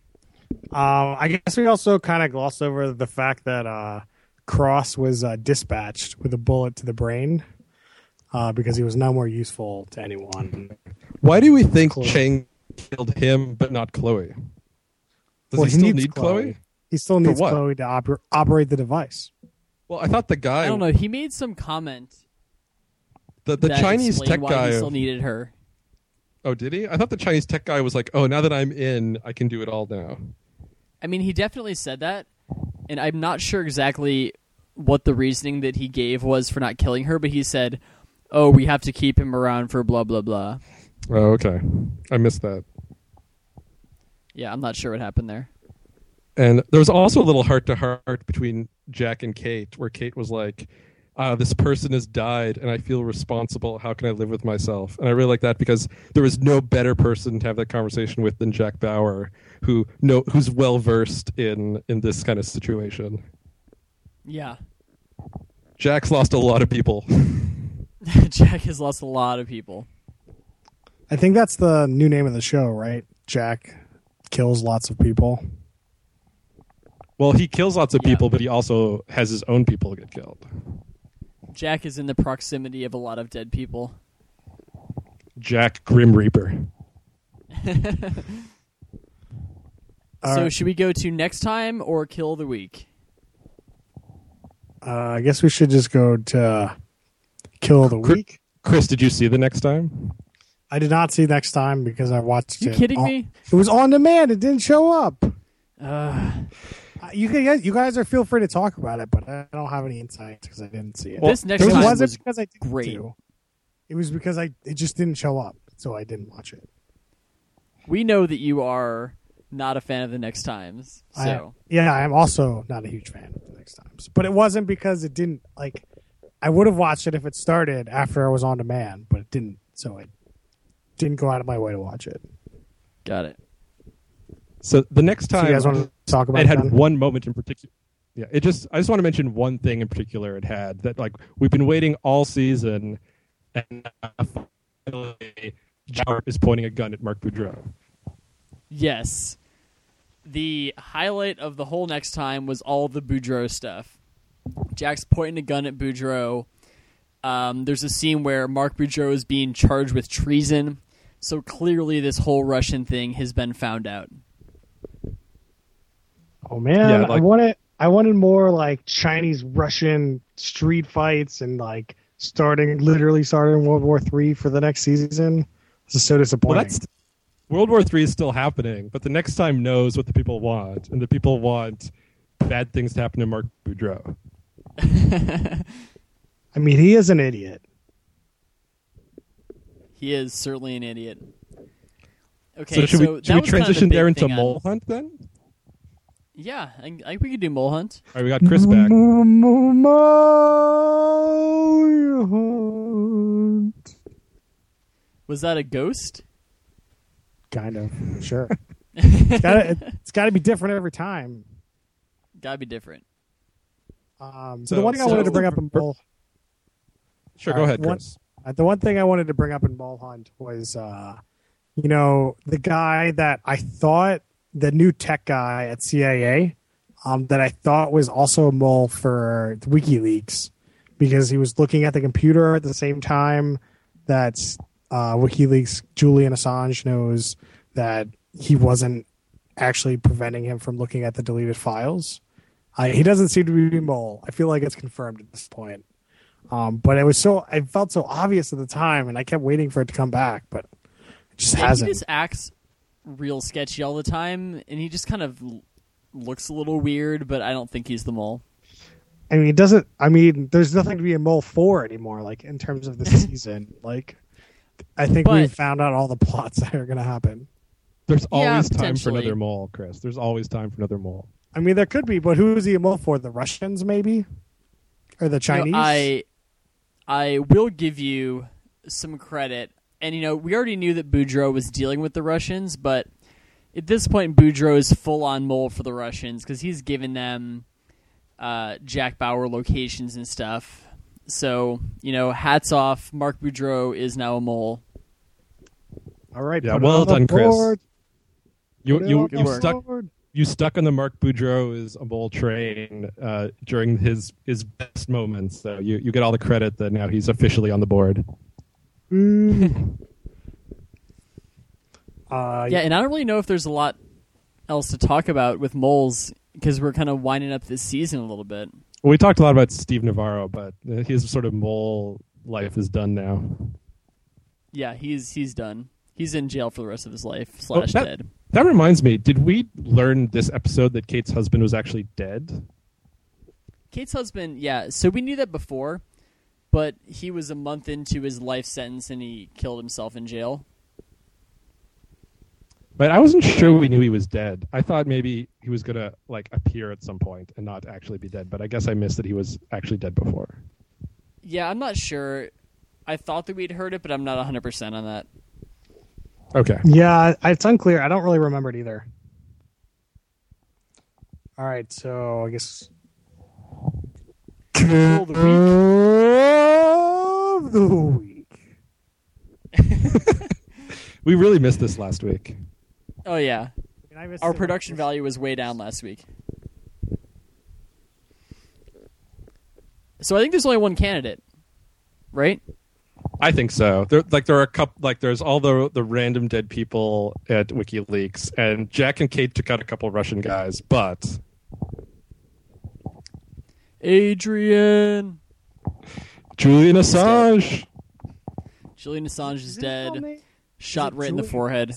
A: I guess we also kind of glossed over the fact that Cross was dispatched with a bullet to the brain because he was no more useful to anyone.
C: Why do we think Chang killed him but not Chloe? Does he still need Chloe?
A: He still needs Chloe to operate the device.
C: Well, I thought the guy...
B: I don't know. He made some comment.
C: The Chinese tech guy...
B: He still needed her.
C: Oh, did he? I thought the Chinese tech guy was like, oh, now that I'm in, I can do it all now.
B: I mean, he definitely said that, and I'm not sure exactly what the reasoning that he gave was for not killing her, but he said, oh, we have to keep him around for blah, blah, blah.
C: Oh, okay. I missed that.
B: Yeah, I'm not sure what happened there.
C: And there was also a little heart-to-heart between Jack and Kate, where Kate was like, this person has died, and I feel responsible. How can I live with myself? And I really like that because there was no better person to have that conversation with than Jack Bauer, who's well-versed in this kind of situation.
B: Yeah.
C: Jack's lost a lot of people.
B: Jack has lost a lot of people.
A: I think that's the new name of the show, right? Jack kills lots of people.
C: Well, he kills lots of people, but he also has his own people get killed.
B: Jack is in the proximity of a lot of dead people.
C: Jack Grim Reaper.
B: So should we go to next time or kill of the week?
A: I guess we should just go to kill of the week.
C: Chris, did you see The Next Time?
A: I did not see Next Time because I watched it.
B: You kidding me?
A: It was on demand. It didn't show up. You guys are feel free to talk about it, but I don't have any insight because I didn't see it.
B: This Next
A: it
B: Time
A: wasn't
B: was
A: because I didn't
B: great.
A: do. It was because it just didn't show up, so I didn't watch it.
B: We know that you are not a fan of The Next Times. So
A: I'm also not a huge fan of The Next Times, but it wasn't because it didn't like. I would have watched it if it started after I was on demand, but it didn't. So I didn't go out of my way to watch it.
B: got it.
C: So The Next Time,
A: So you guys want to talk about
C: it
A: it?
C: had
A: then?
C: one moment in particular. Yeah, I just want to mention one thing in particular it had that like we've been waiting all season, and finally Jack is pointing a gun at Mark Boudreau.
B: Yes. The highlight of the whole Next Time was all the Boudreaux stuff. Jack's pointing a gun at Boudreaux. There's a scene where Mark Boudreaux is being charged with treason. So clearly this whole Russian thing has been found out.
A: Oh man,
C: Yeah, like-
A: I wanted more like Chinese Russian street fights and like literally starting World War III for the next season. This is so disappointing.
C: Well, that's World War III is still happening, but The Next Time knows what the people want, and the people want bad things to happen to Mark Boudreau.
A: I mean, he is an idiot.
B: He is certainly an idiot. Okay,
C: So should we
B: that was kind
C: transition
B: of the
C: there
B: big
C: into
B: thing
C: Mole Hunt then?
B: Yeah, I think we could do Mole Hunt.
C: All right, we got Chris back.
B: Was that a ghost?
A: Kind of, sure. It's got to be different every time.
B: Gotta be different.
A: So the one thing I wanted to bring up in Bull,
C: Sure, go ahead,
A: one-
C: Chris.
A: the one thing I wanted to bring up in Ball Hunt was, the guy that I thought, the new tech guy at CIA, that I thought was also a mole for WikiLeaks, because he was looking at the computer at the same time that WikiLeaks Julian Assange knows that he wasn't actually preventing him from looking at the deleted files. He doesn't seem to be a mole. I feel like it's confirmed at this point. But it felt so obvious at the time, and I kept waiting for it to come back, but it just hasn't.
B: He just acts real sketchy all the time, and he just kind of looks a little weird, but I don't think he's the mole.
A: I mean, it doesn't. I mean, there's nothing to be a mole for anymore. Like in terms of the season, like I think
B: But-
A: we've found out all the plots that are going to happen.
C: There's
B: Yeah,
C: always time for
B: potentially.
C: another mole, Chris. There's always time for another mole.
A: I mean, there could be, but who is he a mole for? The Russians, maybe, or the Chinese?
B: I will give you some credit, and we already knew that Boudreaux was dealing with the Russians, but at this point, Boudreaux is full on mole for the Russians because he's given them Jack Bauer locations and stuff. So hats off. Mark Boudreaux is now a mole.
A: All right.
C: Yeah,
A: put it
C: well
A: on the
C: done, Chris.
A: board.
C: You
A: Put it on the
C: stuck
A: board.
C: you stuck on the Mark Boudreaux is a mole train during his best moments. So you get all the credit that now he's officially on the board.
A: Mm.
B: Yeah, and I don't really know if there's a lot else to talk about with moles because we're kind of winding up this season a little bit.
C: Well, we talked a lot about Steve Navarro, but his sort of mole life is done now.
B: Yeah, he's done. He's in jail for the rest of his life /
C: that-
B: dead.
C: That reminds me, did we learn this episode that Kate's husband was actually dead?
B: Kate's husband, yeah. So we knew that before, but he was a month into his life sentence and he killed himself in jail.
C: But I wasn't sure we knew he was dead. I thought maybe he was going to appear at some point and not actually be dead, but I guess I missed that he was actually dead before.
B: Yeah, I'm not sure. I thought that we'd heard it, but I'm not 100% on that.
C: Okay.
A: Yeah, it's unclear. I don't really remember it either. All right, so I guess
B: Kill the
A: of the week.
C: We really missed this last week.
B: Oh, yeah.
A: I missed
B: Our
A: it.
B: production value was way down last week. So I think there's only one candidate, right?
C: I think so. There are a couple. There's all the random dead people at WikiLeaks, and Jack and Kate took out a couple Russian guys, but
B: Adrian.
C: Julian Assange.
B: Julian Assange is
A: his real
B: dead.
A: name-
B: Shot
A: is it
B: right in the
A: Julian?
B: forehead.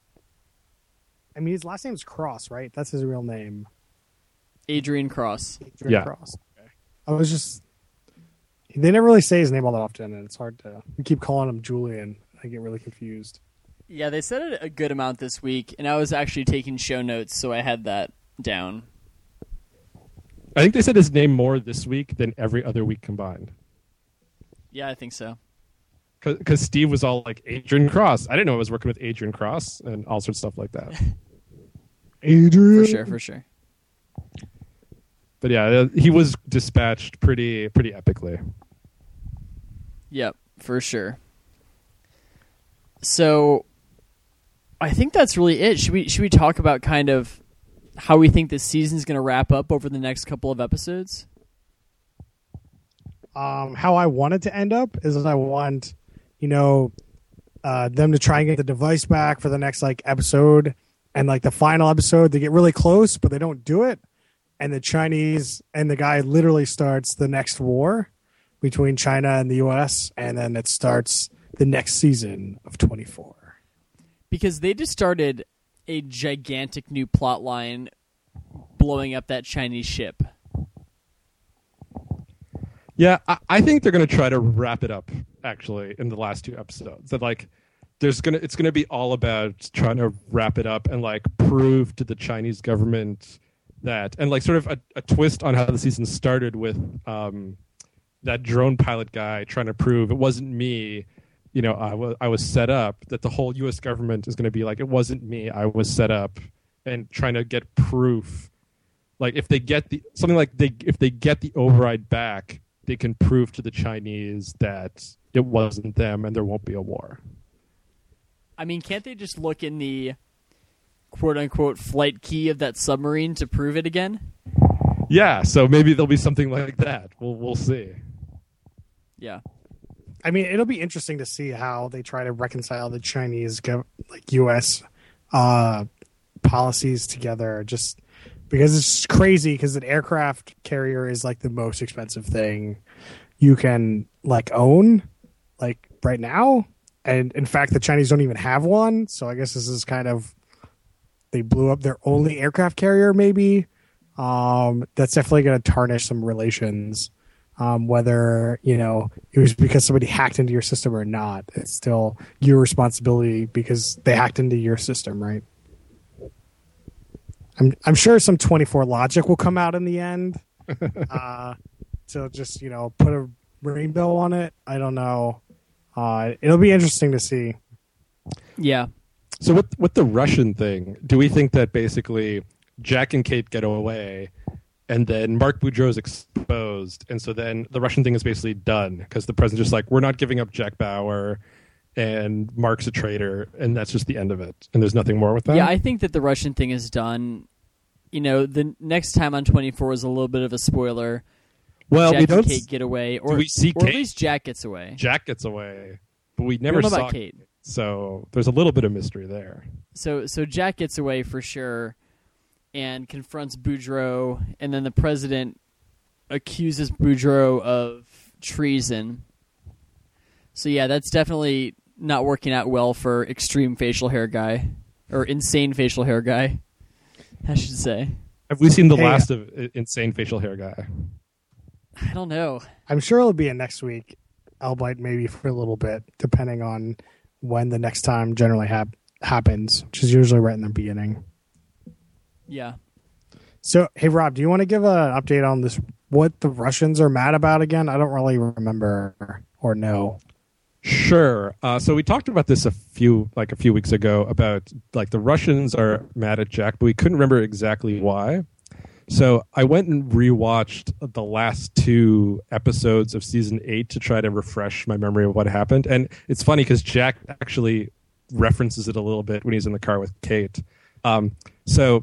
A: I mean, his last name's Cross, right? That's his real name.
B: Adrian Cross.
A: Adrian
C: Yeah.
A: Cross. Okay. I was just. They never really say his name all that often, and it's hard to. We keep calling him Julian. I get really confused.
B: Yeah, they said it a good amount this week, and I was actually taking show notes, so I had that down.
C: I think they said his name more this week than every other week combined.
B: Yeah, I think so.
C: Because Steve was all like Adrian Cross. I didn't know I was working with Adrian Cross and all sorts of stuff like that.
A: Adrian.
B: For sure.
C: But yeah, he was dispatched pretty epically.
B: Yep, for sure. So, I think that's really it. Should we talk about kind of how we think this season's going to wrap up over the next couple of episodes?
A: How I want it to end up is that I want, them to try and get the device back for the next episode, and the final episode they get really close, but they don't do it, and the Chinese and the guy literally starts the next war between China and the U.S., and then it starts the next season of 24.
B: Because they just started a gigantic new plot line blowing up that Chinese ship.
C: Yeah, I think they're going to try to wrap it up actually in the last two episodes. That it's going to be all about trying to wrap it up and prove to the Chinese government that, and sort of a twist on how the season started with that drone pilot guy trying to prove it wasn't me. I was set up. That the whole U.S. government is going to be it wasn't me. I was set up, and trying to get proof. If they get if they get the override back, they can prove to the Chinese that it wasn't them, and there won't be a war.
B: I mean, can't they just look in the quote-unquote flight key of that submarine to prove it again?
C: Yeah, so maybe there'll be something like that. We'll see.
B: Yeah.
A: I mean, it'll be interesting to see how they try to reconcile the Chinese, U.S. Policies together. Just because it's crazy, because an aircraft carrier is the most expensive thing you can own right now, and in fact, the Chinese don't even have one. So I guess this is kind of they blew up their only aircraft carrier. Maybe that's definitely going to tarnish some relations. Whether it was because somebody hacked into your system or not, it's still your responsibility because they hacked into your system, right? I'm sure some 24 logic will come out in the end. To just put a rainbow on it. I don't know. It'll be interesting to see.
B: Yeah.
C: So with the Russian thing, do we think that basically Jack and Kate get away, and then Mark Boudreau's exposed, and so then the Russian thing is basically done because the president's just we're not giving up Jack Bauer, and Mark's a traitor, and that's just the end of it, and there's nothing more with that?
B: Yeah, I think that the Russian thing is done. The next time on 24 is a little bit of a spoiler.
C: Well,
B: Jack
C: we don't.
B: and Kate get away, or
C: we see
B: or at
C: Kate?
B: least Jack gets away.
C: Jack gets away, but we
B: We
C: never
B: don't know
C: saw
B: about Kate.
C: So there's a little bit of mystery there.
B: So Jack gets away for sure and confronts Boudreaux, and then the president accuses Boudreaux of treason. So yeah, that's definitely not working out well for extreme facial hair guy, or insane facial hair guy, I should say.
C: Have we seen the
A: Hey,
C: last of Insane Facial Hair Guy?
B: I don't know.
A: I'm sure it'll be in next week, albeit maybe for a little bit, depending on when the next time generally happens, which is usually right in the beginning.
B: Yeah.
A: So, hey, Rob, do you want to give an update on this? What the Russians are mad about again? I don't really remember or know.
C: Sure. So we talked about this a few weeks ago about the Russians are mad at Jack, but we couldn't remember exactly why. So I went and rewatched the last two episodes of season 8 to try to refresh my memory of what happened. And it's funny because Jack actually references it a little bit when he's in the car with Kate. So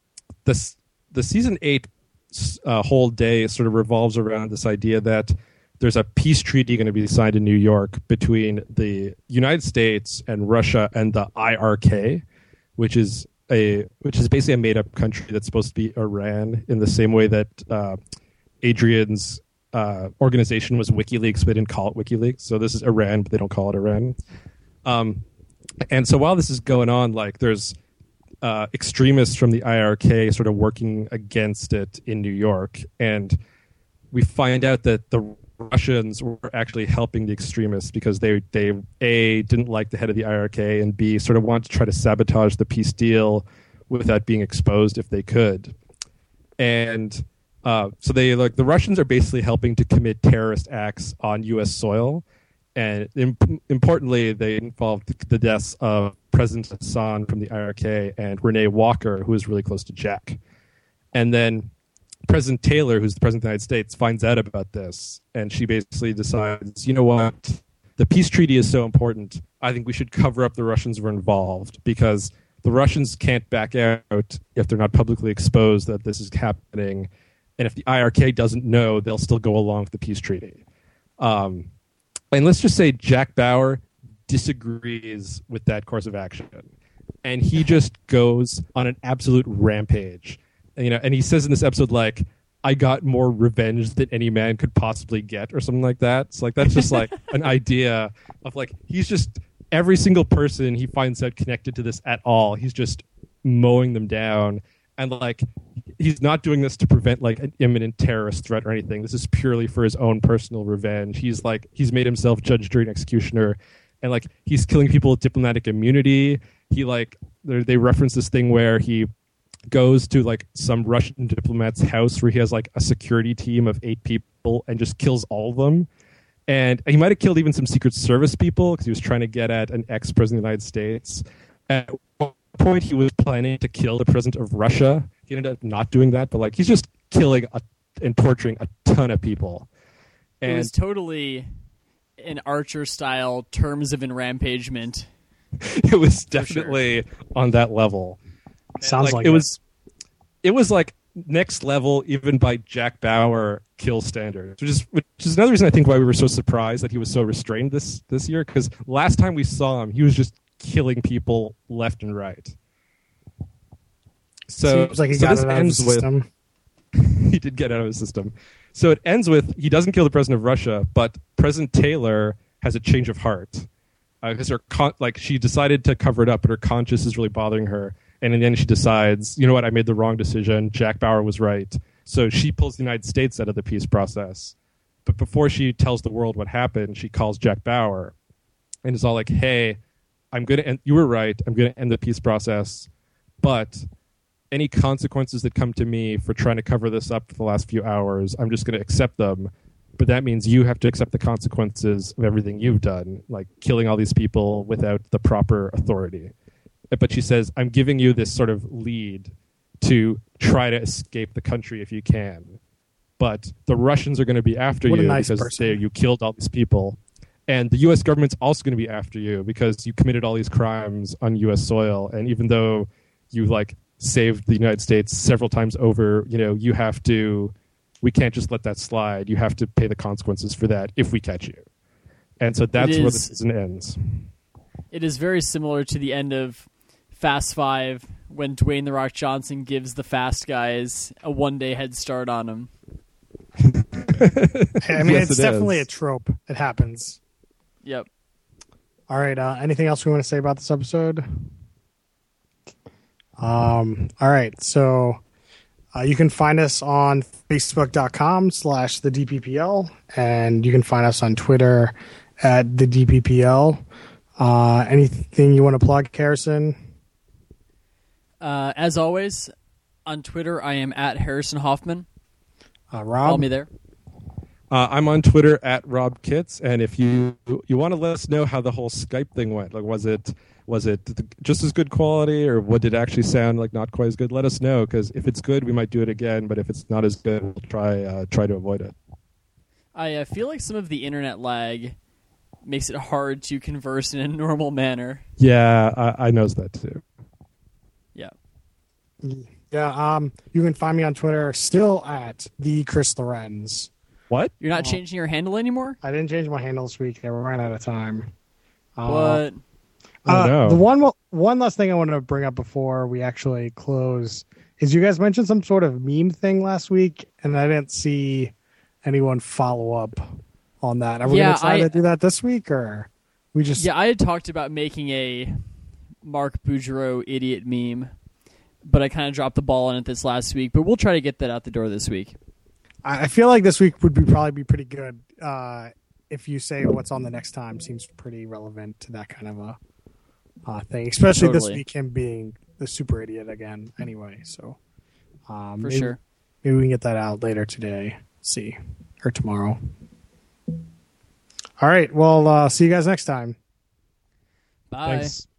C: the season 8 whole day sort of revolves around this idea that there's a peace treaty going to be signed in New York between the United States and Russia and the IRK, which is basically a made-up country that's supposed to be Iran, in the same way that Adrian's organization was WikiLeaks, but they didn't call it WikiLeaks. So this is Iran, but they don't call it Iran. And so while this is going on, like there's extremists from the IRK sort of working against it in New York, and we find out that the Russians were actually helping the extremists because they A, didn't like the head of the IRK, and B, sort of wanted to try to sabotage the peace deal without being exposed if they could. And so they like the Russians are basically helping to commit terrorist acts on U.S. soil, and importantly, they involved the deaths of President Hassan from the IRK and Renee Walker, who is really close to Jack. And then President Taylor, who's the president of the United States, finds out about this, and she basically decides, you know what, the peace treaty is so important, I think we should cover up the Russians were involved, because the Russians can't back out if they're not publicly exposed that this is happening, and if the IRK doesn't know, they'll still go along with the peace treaty. And let's just say Jack Bauer disagrees with that course of action, and he just goes on an absolute rampage. And he says in this episode, like, I got more revenge than any man could possibly get, or something like that. It's like, that's just like an idea of like, he's just every single person he finds out connected to this at all, he's just mowing them down. And like, he's not doing this to prevent like an imminent terrorist threat or anything. This is purely for his own personal revenge. He's made himself judge, jury, and executioner, and like, he's killing people with diplomatic immunity. He like, they reference this thing where he goes to like some Russian diplomat's house where he has like a security team of 8 people and just kills all of them. And he might have killed even some Secret Service people because he was trying to get at an ex-president of the United States. At one point, he was planning to kill the president of Russia. He ended up not doing that, but like, he's just killing and torturing a ton of people. And
B: it was totally an Archer-style terms of enrampagement.
C: It was definitely on that level.
A: Sounds like
C: it was like next level, even by Jack Bauer kill standards, which is another reason I think why we were so surprised that he was so restrained this year. Because last time we saw him, he was just killing people left and right. So
A: seems like he got it out of his system.
C: He did get out of his system. So it ends with he doesn't kill the president of Russia, but President Taylor has a change of heart because she decided to cover it up, but her conscience is really bothering her. And in the end, she decides, you know what, I made the wrong decision. Jack Bauer was right. So she pulls the United States out of the peace process. But before she tells the world what happened, she calls Jack Bauer and is all like, hey, you were right. I'm going to end the peace process. But any consequences that come to me for trying to cover this up for the last few hours, I'm just going to accept them. But that means you have to accept the consequences of everything you've done, like killing all these people without the proper authority. But she says, I'm giving you this sort of lead to try to escape the country if you can. But the Russians are going to be after you because you killed all these people. And the U.S. government's also going to be after you because you committed all these crimes on U.S. soil. And even though you like saved the United States several times over, we can't just let that slide. You have to pay the consequences for that if we catch you. And so that's where the season ends.
B: It is very similar to the end of Fast Five when Dwayne "The Rock" Johnson gives the Fast guys a one-day head start on them.
A: I mean, yes, it's definitely a trope. It happens.
B: Yep.
A: All right. Anything else we want to say about this episode? All right. So you can find us on Facebook.com/the DPPL, and you can find us on Twitter at the DPPL. Anything you want to plug, Harrison?
B: As always, on Twitter, I am at Harrison Hoffman.
A: Rob?
B: Follow me there.
C: I'm on Twitter at Rob Kitts, and if you want to let us know how the whole Skype thing went, like was it just as good quality, or what did it actually sound like not quite as good? Let us know, because if it's good, we might do it again. But if it's not as good, we'll try to avoid it.
B: I feel like some of the internet lag makes it hard to converse in a normal manner.
C: Yeah, I noticed that too.
B: Yeah.
A: Yeah. You can find me on Twitter still at the Chris Lorenz.
C: What?
B: You're not changing your handle anymore?
A: I didn't change my handle this week. I ran out of time.
B: What?
C: No.
A: The one last thing I wanted to bring up before we actually close is you guys mentioned some sort of meme thing last week, and I didn't see anyone follow up on that. Are we going to try to do that this week, or we just?
B: Yeah, I had talked about making a Mark Boudreaux idiot meme, but I kind of dropped the ball on it this last week. But we'll try to get that out the door this week.
A: I feel like this week would probably be pretty good. If you say what's on the next time, seems pretty relevant to that kind of a thing, especially this week, him being the super idiot again. Anyway, so
B: for sure,
A: maybe we can get that out later today. See, or tomorrow. All right. Well, see you guys next time.
B: Bye.
C: Thanks.